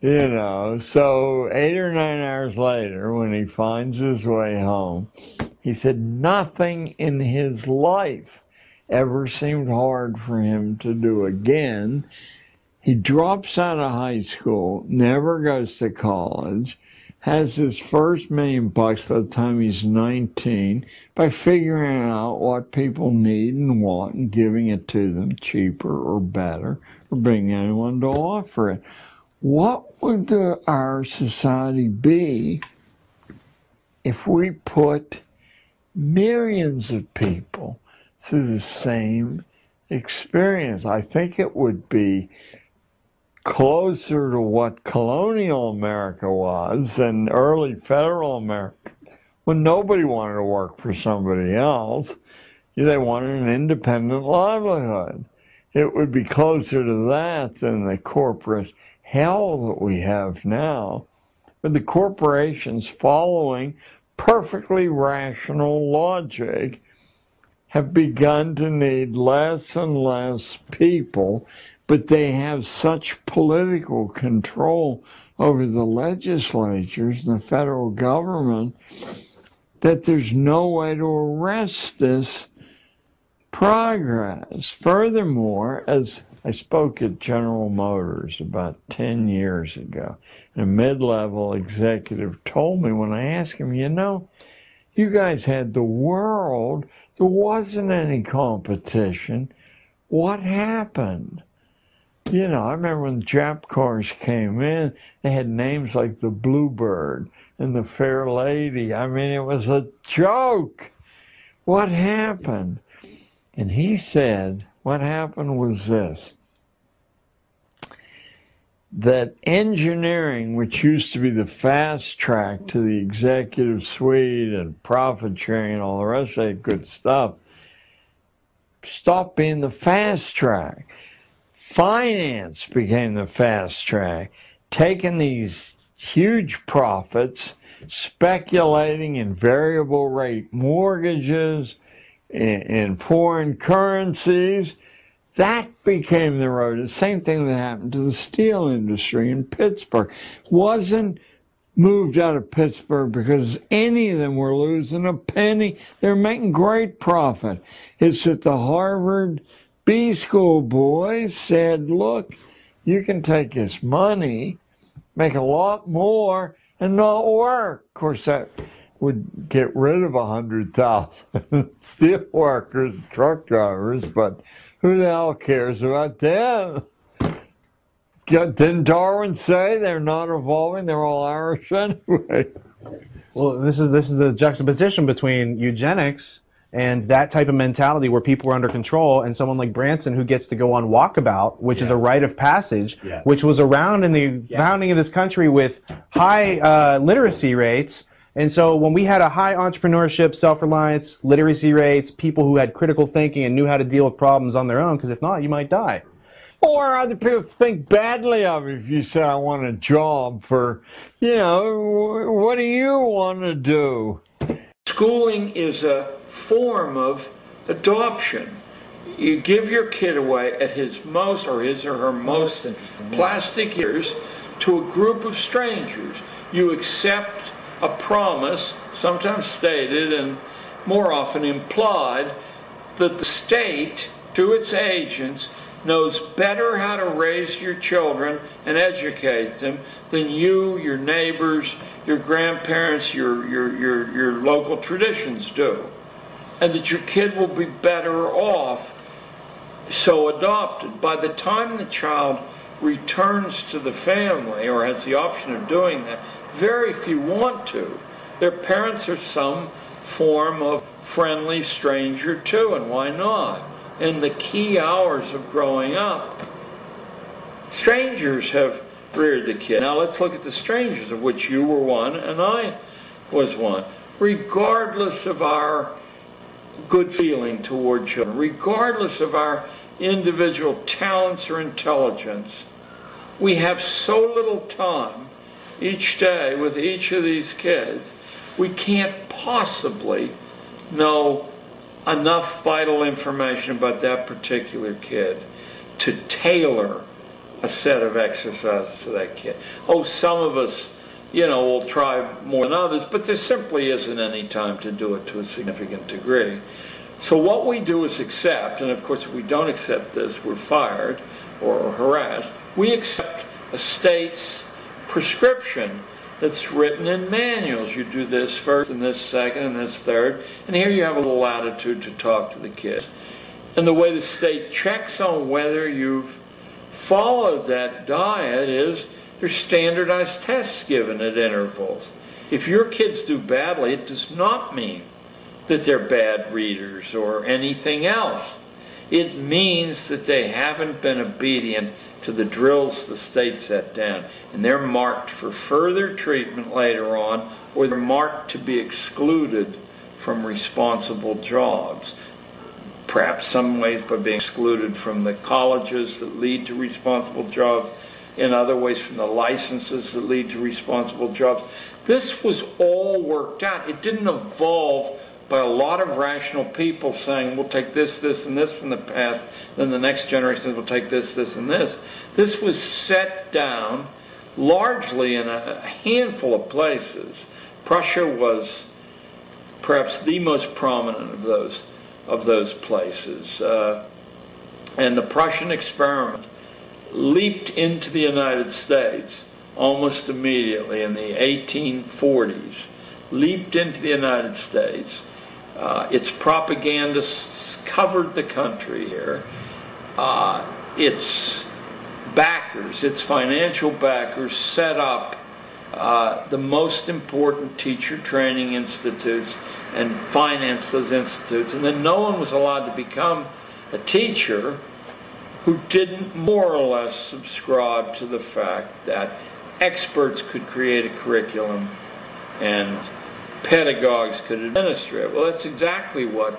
So 8 or 9 hours later, when he finds his way home, he said nothing in his life ever seemed hard for him to do again. He drops out of high school, never goes to college, has his first $1 million by the time he's 19 by figuring out what people need and want and giving it to them cheaper or better or being anyone to offer it. What would our society be if we put millions of people through the same experience? I think it would be closer to what colonial America was and early federal America, when nobody wanted to work for somebody else. They wanted an independent livelihood. It would be closer to that than the corporate hell that we have now, with the corporations following perfectly rational logic have begun to need less and less people, but they have such political control over the legislatures and the federal government that there's no way to arrest this progress. Furthermore, as I spoke at General Motors about 10 years ago, a mid-level executive told me, when I asked him, you guys had the world, there wasn't any competition. What happened? I remember when Jap cars came in, they had names like the Bluebird and the Fair Lady. I mean, it was a joke. What happened? And he said, what happened was this: that engineering, which used to be the fast track to the executive suite and profit sharing and all the rest of that good stuff, stopped being the fast track. Finance became the fast track, taking these huge profits, speculating in variable rate mortgages, in foreign currencies. That became the road. The same thing that happened to the steel industry in Pittsburgh. Wasn't moved out of Pittsburgh because any of them were losing a penny. They're making great profit. It's that the Harvard B school boys said, look, you can take this money, make a lot more, and not work. Of course, that would get rid of 100,000 steel workers, truck drivers, but who the hell cares about them? Didn't Darwin say they're not evolving? They're all Irish anyway. Well, this is the juxtaposition between eugenics and that type of mentality where people are under control, and someone like Branson who gets to go on walkabout, which is a rite of passage, which was around in the founding of this country with high literacy rates. And so when we had a high entrepreneurship, self-reliance, literacy rates, people who had critical thinking and knew how to deal with problems on their own, because if not, you might die. Or other people think badly of it if you say, I want a job for, what do you want to do? Schooling is a form of adoption. You give your kid away at his or her most plastic years to a group of strangers. You accept a promise, sometimes stated and more often implied, that the state, to its agents, knows better how to raise your children and educate them than you, your neighbors, your grandparents, your local traditions do. And that your kid will be better off so adopted. By the time the child returns to the family or has the option of doing that, very few want to. Their parents are some form of friendly stranger too, and why not? In the key hours of growing up, strangers have reared the kid. Now let's look at the strangers, of which you were one and I was one. Regardless of our good feeling toward children, regardless of our individual talents or intelligence, We have so little time each day with each of these kids, we can't possibly know enough vital information about that particular kid to tailor a set of exercises to that kid. Oh, some of us, will try more than others, but there simply isn't any time to do it to a significant degree. So what we do is accept, and of course if we don't accept this, we're fired or harassed. We accept a state's prescription that's written in manuals. You do this first and this second and this third, and here you have a little latitude to talk to the kids. And the way the state checks on whether you've followed that diet is there's standardized tests given at intervals. If your kids do badly, it does not mean that they're bad readers or anything else. It means that they haven't been obedient to the drills the state set down, and they're marked for further treatment later on, or they're marked to be excluded from responsible jobs. Perhaps some ways by being excluded from the colleges that lead to responsible jobs, in other ways from the licenses that lead to responsible jobs. This was all worked out. It didn't evolve by a lot of rational people saying, we'll take this, this, and this from the past, then the next generation will take this, this, and this. This was set down largely in a handful of places. Prussia was perhaps the most prominent of those places. And the Prussian experiment leaped into the United States almost immediately in the 1840s, leaped into the United States. Its propagandists covered the country here. Its backers, its financial backers, set up the most important teacher training institutes and financed those institutes. And then no one was allowed to become a teacher who didn't more or less subscribe to the fact that experts could create a curriculum and pedagogues could administer it. Well, that's exactly what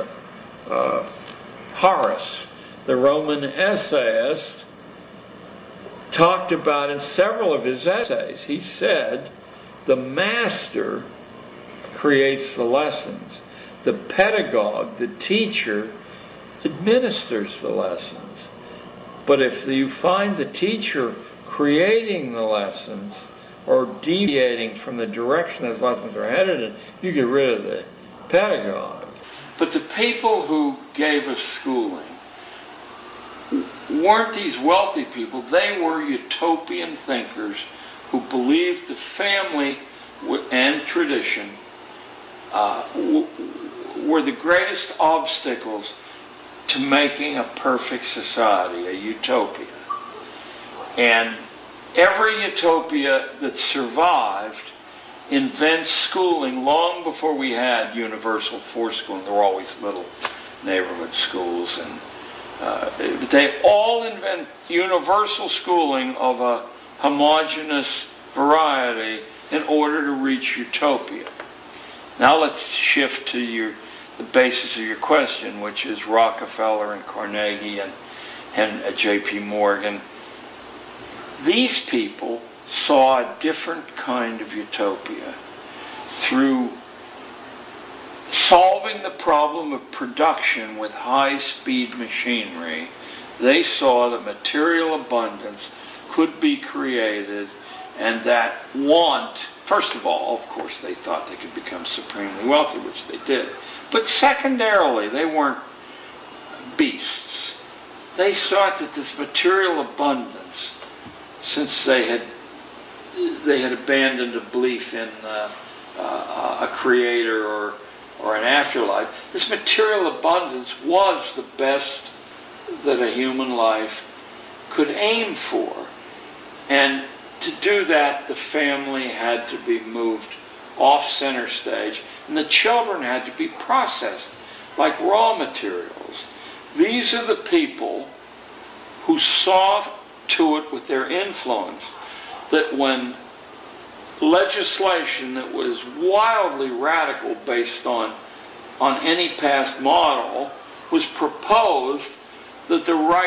Horace, the Roman essayist, talked about in several of his essays. He said, the master creates the lessons. The pedagogue, the teacher, administers the lessons. But if you find the teacher creating the lessons or deviating from the direction those lessons are headed in, you get rid of the pedagogue. But the people who gave us schooling weren't these wealthy people. They were utopian thinkers who believed the family and tradition were the greatest obstacles to making a perfect society, a utopia. And every utopia that survived invents schooling long before we had universal force schooling. There were always little neighborhood schools, and they all invent universal schooling of a homogeneous variety in order to reach utopia. Now let's shift to the basis of your question, which is Rockefeller and Carnegie and J.P. Morgan. These people saw a different kind of utopia through solving the problem of production with high-speed machinery. They saw that material abundance could be created, and that want, first of all, of course, they thought they could become supremely wealthy, which they did. But secondarily, they weren't beasts. They thought that this material abundance, since they had abandoned a belief in a creator or an afterlife, this material abundance was the best that a human life could aim for. And to do that, the family had to be moved off center stage, and the children had to be processed like raw materials. These are the people who saw to it with their influence that when legislation that was wildly radical based on any past model was proposed, that the right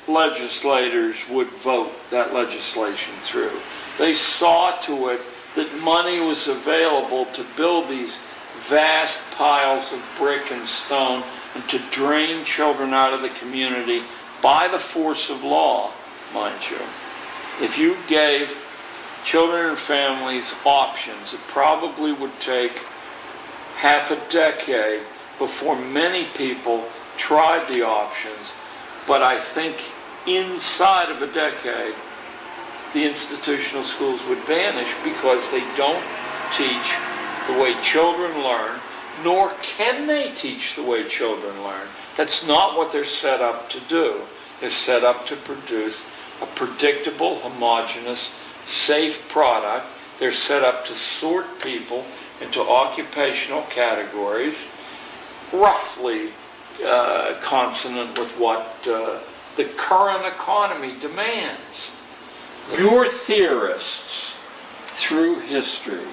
legislators would vote that legislation through. They saw to it that money was available to build these vast piles of brick and stone and to drain children out of the community by the force of law, mind you. If you gave children and families options, it probably would take half a decade before many people tried the options. But I think inside of a decade, the institutional schools would vanish because they don't teach the way children learn, nor can they teach the way children learn. That's not what they're set up to do. They're set up to produce a predictable, homogeneous, safe product. They're set up to sort people into occupational categories, roughly consonant with what the current economy demands. Your theorists, through history,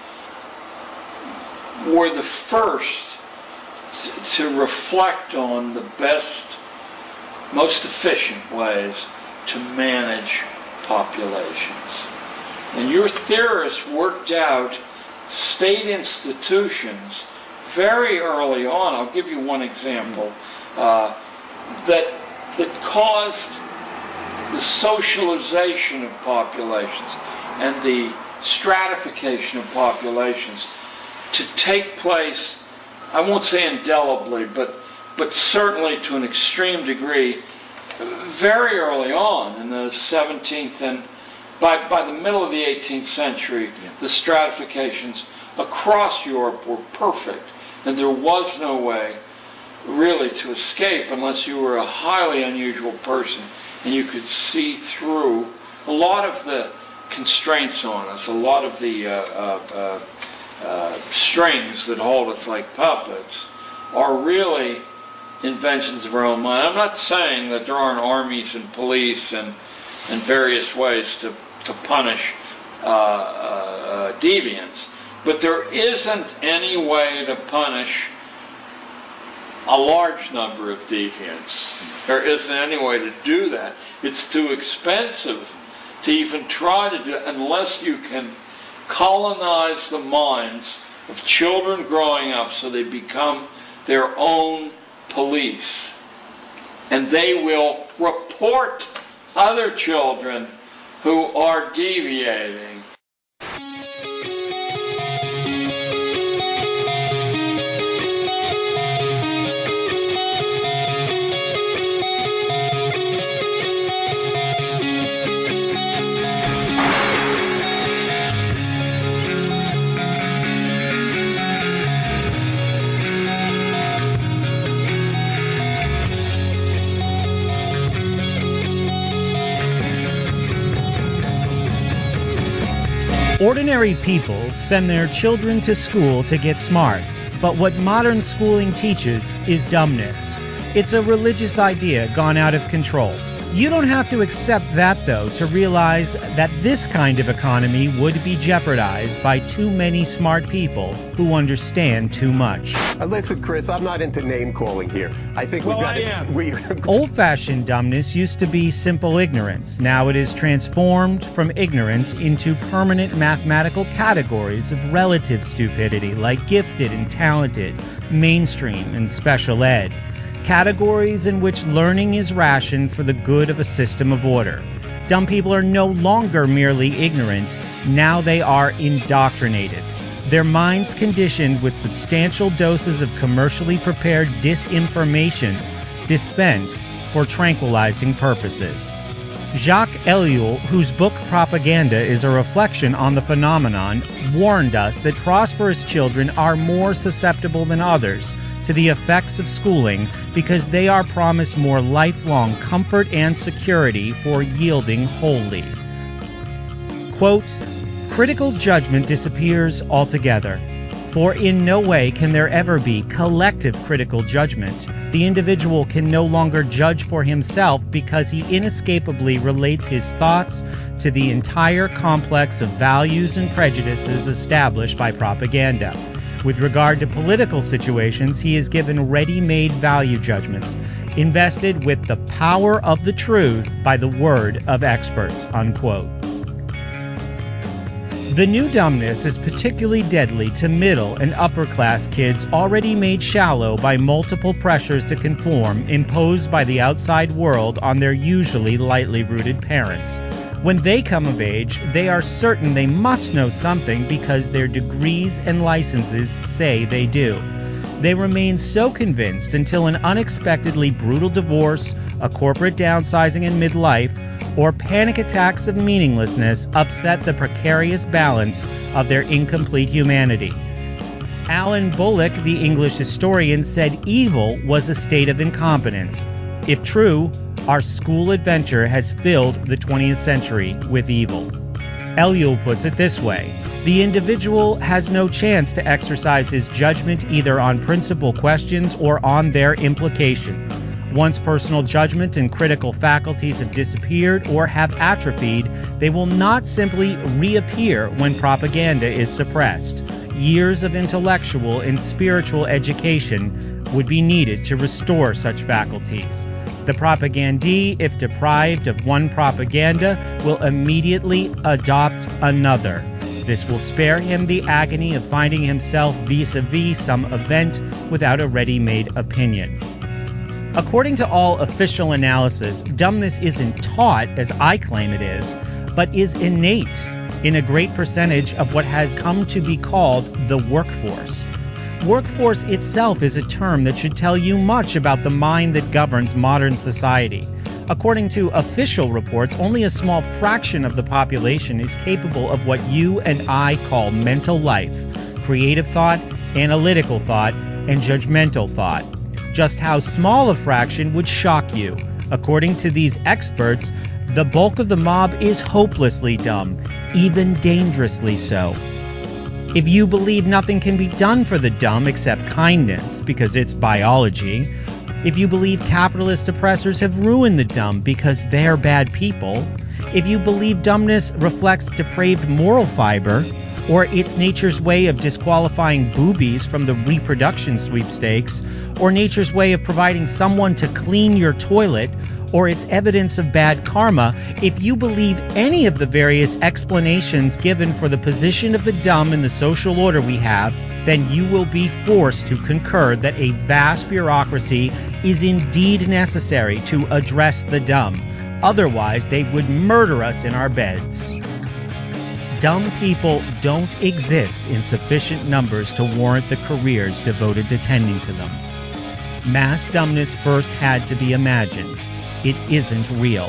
were the first to reflect on the best, most efficient ways to manage populations. And your theorists worked out state institutions very early on. I'll give you one example that caused the socialization of populations and the stratification of populations to take place, I won't say indelibly, but certainly to an extreme degree, very early on in the 17th and by the middle of the 18th century, the stratifications across Europe were perfect, and there was no way really to escape unless you were a highly unusual person and you could see through a lot of the constraints on us, a lot of the strings that hold us like puppets are really inventions of our own mind. I'm not saying that there aren't armies and police and various ways to punish deviants, but there isn't any way to punish a large number of deviants. There isn't any way to do that. It's too expensive to even try to do it unless you can colonize the minds of children growing up so they become their own police. And they will report other children who are deviating. Ordinary people send their children to school to get smart, but what modern schooling teaches is dumbness. It's a religious idea gone out of control. You don't have to accept that, though, to realize that this kind of economy would be jeopardized by too many smart people who understand too much. Listen, Chris, I'm not into name-calling here. I think we've got to... Old-fashioned dumbness used to be simple ignorance. Now it is transformed from ignorance into permanent mathematical categories of relative stupidity, like gifted and talented, mainstream and special ed. Categories in which learning is rationed for the good of a system of order. Dumb people are no longer merely ignorant, now they are indoctrinated. Their minds conditioned with substantial doses of commercially prepared disinformation dispensed for tranquilizing purposes. Jacques Ellul, whose book Propaganda is a reflection on the phenomenon, warned us that prosperous children are more susceptible than others to the effects of schooling because they are promised more lifelong comfort and security for yielding wholly. Quote, critical judgment disappears altogether, for in no way can there ever be collective critical judgment. The individual can no longer judge for himself because he inescapably relates his thoughts to the entire complex of values and prejudices established by propaganda. With regard to political situations, he is given ready-made value judgments, invested with the power of the truth by the word of experts, unquote. The new dumbness is particularly deadly to middle and upper-class kids already made shallow by multiple pressures to conform imposed by the outside world on their usually lightly rooted parents. When they come of age, they are certain they must know something because their degrees and licenses say they do. They remain so convinced until an unexpectedly brutal divorce, a corporate downsizing in midlife, or panic attacks of meaninglessness upset the precarious balance of their incomplete humanity. Alan Bullock, the English historian, said evil was a state of incompetence. If true, our school adventure has filled the 20th century with evil. Ellul puts it this way: the individual has no chance to exercise his judgment either on principal questions or on their implication. Once personal judgment and critical faculties have disappeared or have atrophied, they will not simply reappear when propaganda is suppressed. Years of intellectual and spiritual education would be needed to restore such faculties. The propagandee, if deprived of one propaganda, will immediately adopt another. This will spare him the agony of finding himself vis-a-vis some event without a ready-made opinion. According to all official analysis, dumbness isn't taught, as I claim it is, but is innate in a great percentage of what has come to be called the workforce. Workforce itself is a term that should tell you much about the mind that governs modern society. According to official reports, only a small fraction of the population is capable of what you and I call mental life, creative thought, analytical thought, and judgmental thought. Just how small a fraction would shock you. According to these experts, the bulk of the mob is hopelessly dumb, even dangerously so. If you believe nothing can be done for the dumb except kindness, because it's biology, if you believe capitalist oppressors have ruined the dumb because they're bad people, if you believe dumbness reflects depraved moral fiber, or it's nature's way of disqualifying boobies from the reproduction sweepstakes, or nature's way of providing someone to clean your toilet, or it's evidence of bad karma, if you believe any of the various explanations given for the position of the dumb in the social order we have, then you will be forced to concur that a vast bureaucracy is indeed necessary to address the dumb. Otherwise, they would murder us in our beds. Dumb people don't exist in sufficient numbers to warrant the careers devoted to tending to them. Mass dumbness first had to be imagined. It isn't real.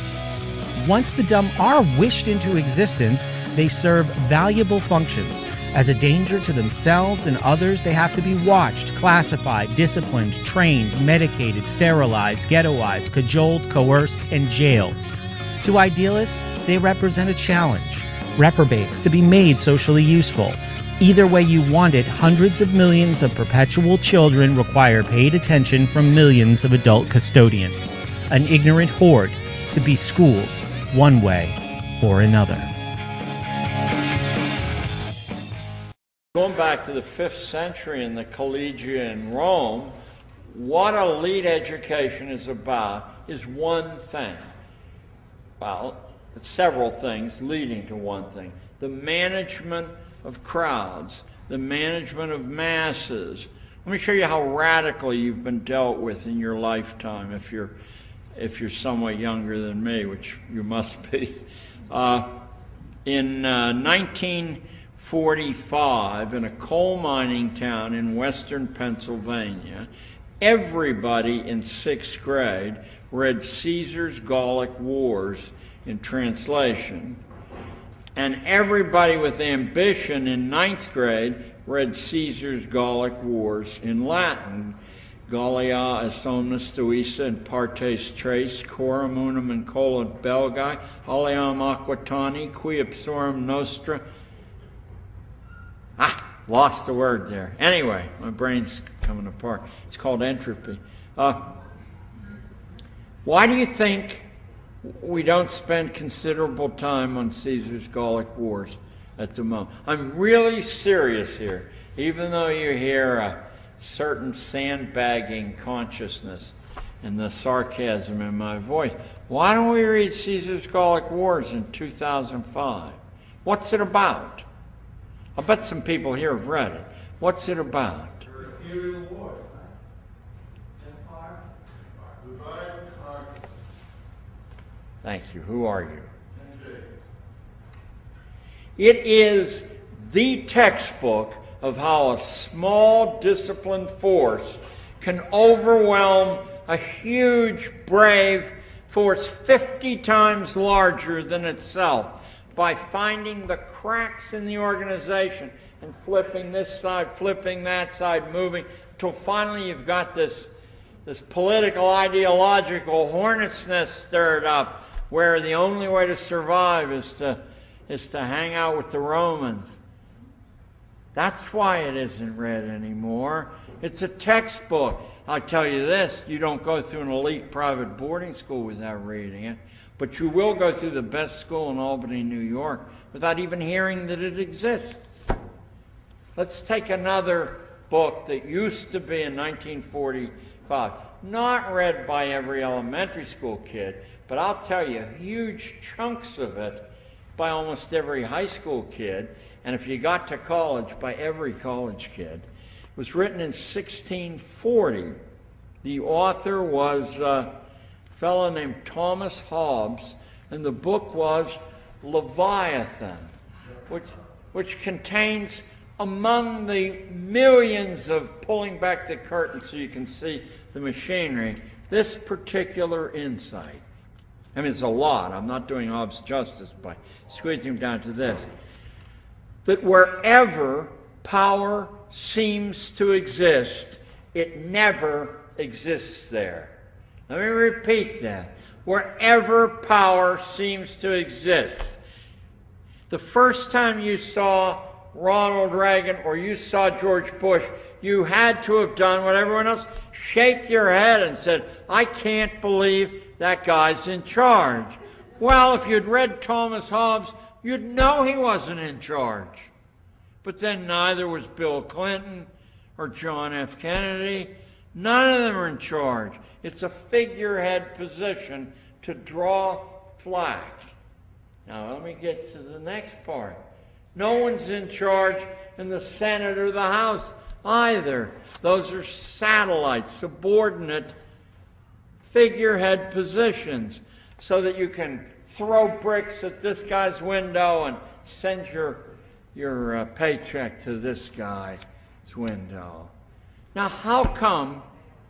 Once the dumb are wished into existence, they serve valuable functions. As a danger to themselves and others, they have to be watched, classified, disciplined, trained, medicated, sterilized, ghettoized, cajoled, coerced, and jailed. To idealists, they represent a challenge. Reprobates to be made socially useful. Either way you want it, hundreds of millions of perpetual children require paid attention from millions of adult custodians. An ignorant horde to be schooled one way or another. Going back to the 5th century in the Collegia in Rome, what elite education is about is one thing. Well, it's several things leading to one thing. The management of crowds, the management of masses. Let me show you how radically you've been dealt with in your lifetime if you're somewhat younger than me, which you must be. In 1945, in a coal mining town in western Pennsylvania, everybody in 6th grade read Caesar's Gallic Wars in translation, and everybody with ambition in 9th grade read Caesar's Gallic Wars in Latin. Gallia est omnis tuissa in partes tres, coram unum in colut Belgae, aliam aquitani, qui ipsorum nostra. Lost the word there. Anyway, my brain's coming apart. It's called entropy. Why do you think we don't spend considerable time on Caesar's Gallic Wars at the moment? I'm really serious here. even though you hear a certain sandbagging consciousness and the sarcasm in my voice, why don't we read Caesar's Gallic Wars in 2005? What's it about? I bet some people here have read it. What's it about? Imperial Wars, right? Empire? Divide and conquer. Thank you. Who are you? It is the textbook of how a small, disciplined force can overwhelm a huge, brave force 50 times larger than itself by finding the cracks in the organization and flipping this side, flipping that side, moving, until finally you've got this political, ideological hornet's nest stirred up, where the only way to survive is to hang out with the Romans. That's why it isn't read anymore. It's a textbook. I'll tell you this, you don't go through an elite private boarding school without reading it, but you will go through the best school in Albany, New York, without even hearing that it exists. Let's take another book that used to be in 1945, not read by every elementary school kid, but I'll tell you, huge chunks of it by almost every high school kid, and if you got to college, by every college kid. It was written in 1640. The author was a fellow named Thomas Hobbes, and the book was Leviathan, which contains, among the millions of pulling back the curtain so you can see the machinery, this particular insight. I mean, it's a lot. I'm not doing Hobbes justice by squeezing him down to this. That wherever power seems to exist, it never exists there. Let me repeat that. Wherever power seems to exist. The first time you saw Ronald Reagan or you saw George Bush, you had to have done what everyone else, shake your head and said, I can't believe that guy's in charge. Well, if you'd read Thomas Hobbes, you'd know he wasn't in charge. But then neither was Bill Clinton or John F. Kennedy. None of them are in charge. It's a figurehead position to draw flags. Now let me get to the next part. No one's in charge in the Senate or the House either. Those are satellites, subordinate figurehead positions, so that you can throw bricks at this guy's window and send your paycheck to this guy's window. Now, how come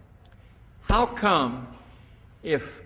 if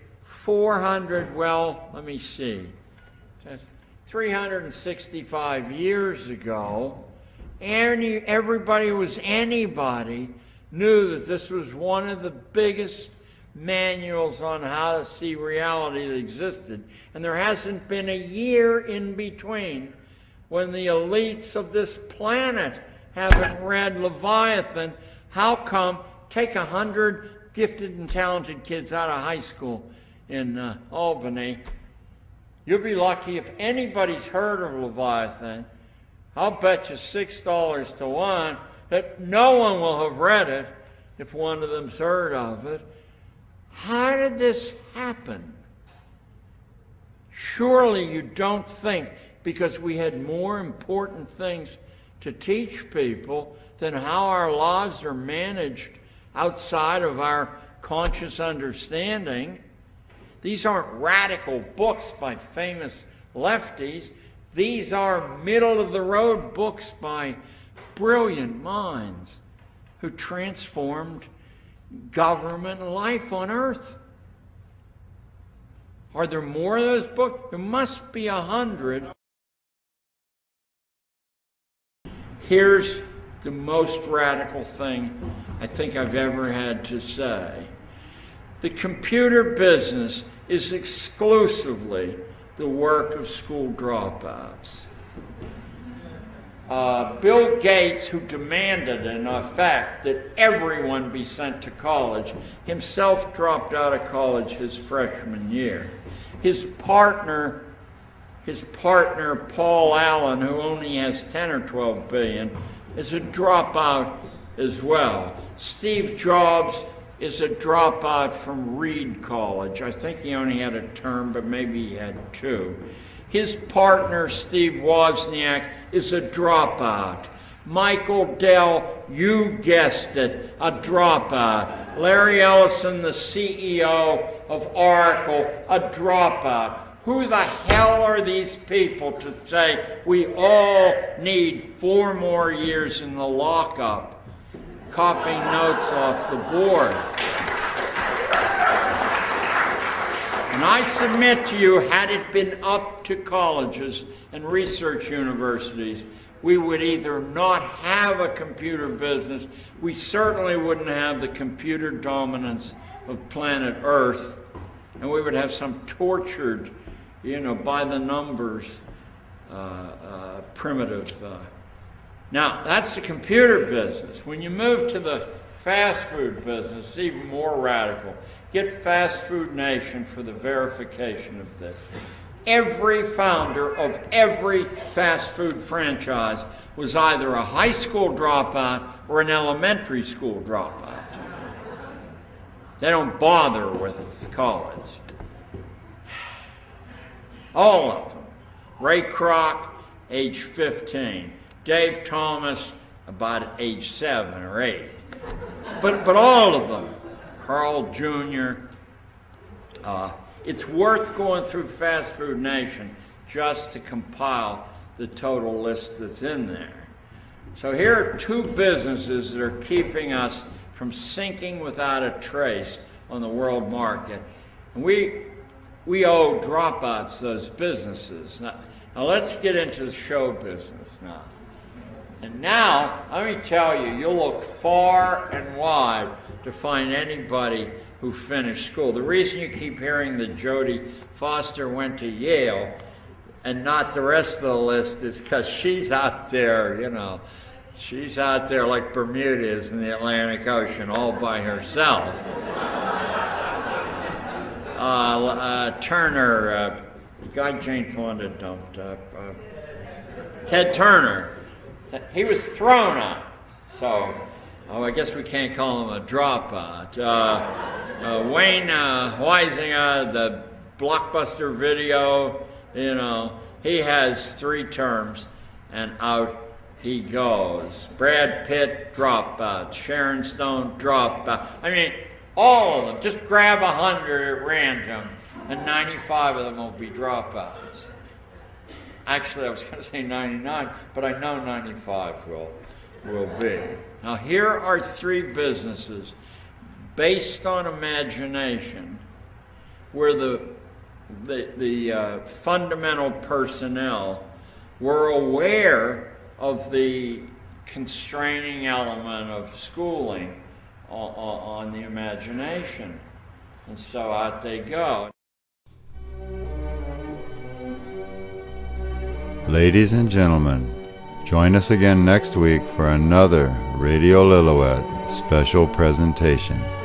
365 years ago, everybody who was anybody knew that this was one of the biggest manuals on how to see reality that existed, and there hasn't been a year in between when the elites of this planet haven't read Leviathan. How come? Take 100 gifted and talented kids out of high school in Albany. You'll be lucky if anybody's heard of Leviathan. I'll bet you $6 to 1 that no one will have read it if one of them's heard of it. How did this happen? Surely you don't think because we had more important things to teach people than how our lives are managed outside of our conscious understanding. These aren't radical books by famous lefties. These are middle-of-the-road books by brilliant minds who transformed government and life on earth. Are there more of those books? There must be 100. Here's the most radical thing I think I've ever had to say. The computer business is exclusively the work of school dropouts. Bill Gates, who demanded, in effect, that everyone be sent to college, himself dropped out of college his freshman year. His partner, Paul Allen, who only has 10 or 12 billion, is a dropout as well. Steve Jobs is a dropout from Reed College. I think he only had a term, but maybe he had 2. His partner, Steve Wozniak, is a dropout. Michael Dell, you guessed it, a dropout. Larry Ellison, the CEO of Oracle, a dropout. Who the hell are these people to say we all need 4 more years in the lockup, copying notes off the board? And I submit to you, had it been up to colleges and research universities, we would either not have a computer business, we certainly wouldn't have the computer dominance of planet Earth, and we would have some tortured, by the numbers, primitive. Now, that's the computer business. When you move to the fast food business, it's even more radical. Get Fast Food Nation for the verification of this. Every founder of every fast food franchise was either a high school dropout or an elementary school dropout. They don't bother with college. All of them. Ray Kroc, age 15. Dave Thomas, about age 7 or 8. But all of them. Carl Jr., it's worth going through Fast Food Nation just to compile the total list that's in there. So here are 2 businesses that are keeping us from sinking without a trace on the world market. And we owe dropouts those businesses. Now let's get into the show business now. And now, let me tell you, you'll look far and wide to find anybody who finished school. The reason you keep hearing that Jodie Foster went to Yale and not the rest of the list is because she's out there, she's out there like Bermuda is in the Atlantic Ocean all by herself. Turner, guy Jane Fonda dumped, Ted Turner, he was thrown out. So, I guess we can't call him a dropout. Wayne Huizinga, the Blockbuster Video, he has 3 terms, and out he goes. Brad Pitt, dropout. Sharon Stone, dropout. I mean, all of them. Just grab 100 at random, and 95 of them will be dropouts. Actually, I was going to say 99, but I know 95 will be. Now, here are 3 businesses based on imagination where the fundamental personnel were aware of the constraining element of schooling on the imagination. And so out they go. Ladies and gentlemen, join us again next week for another Radio Lillooet special presentation.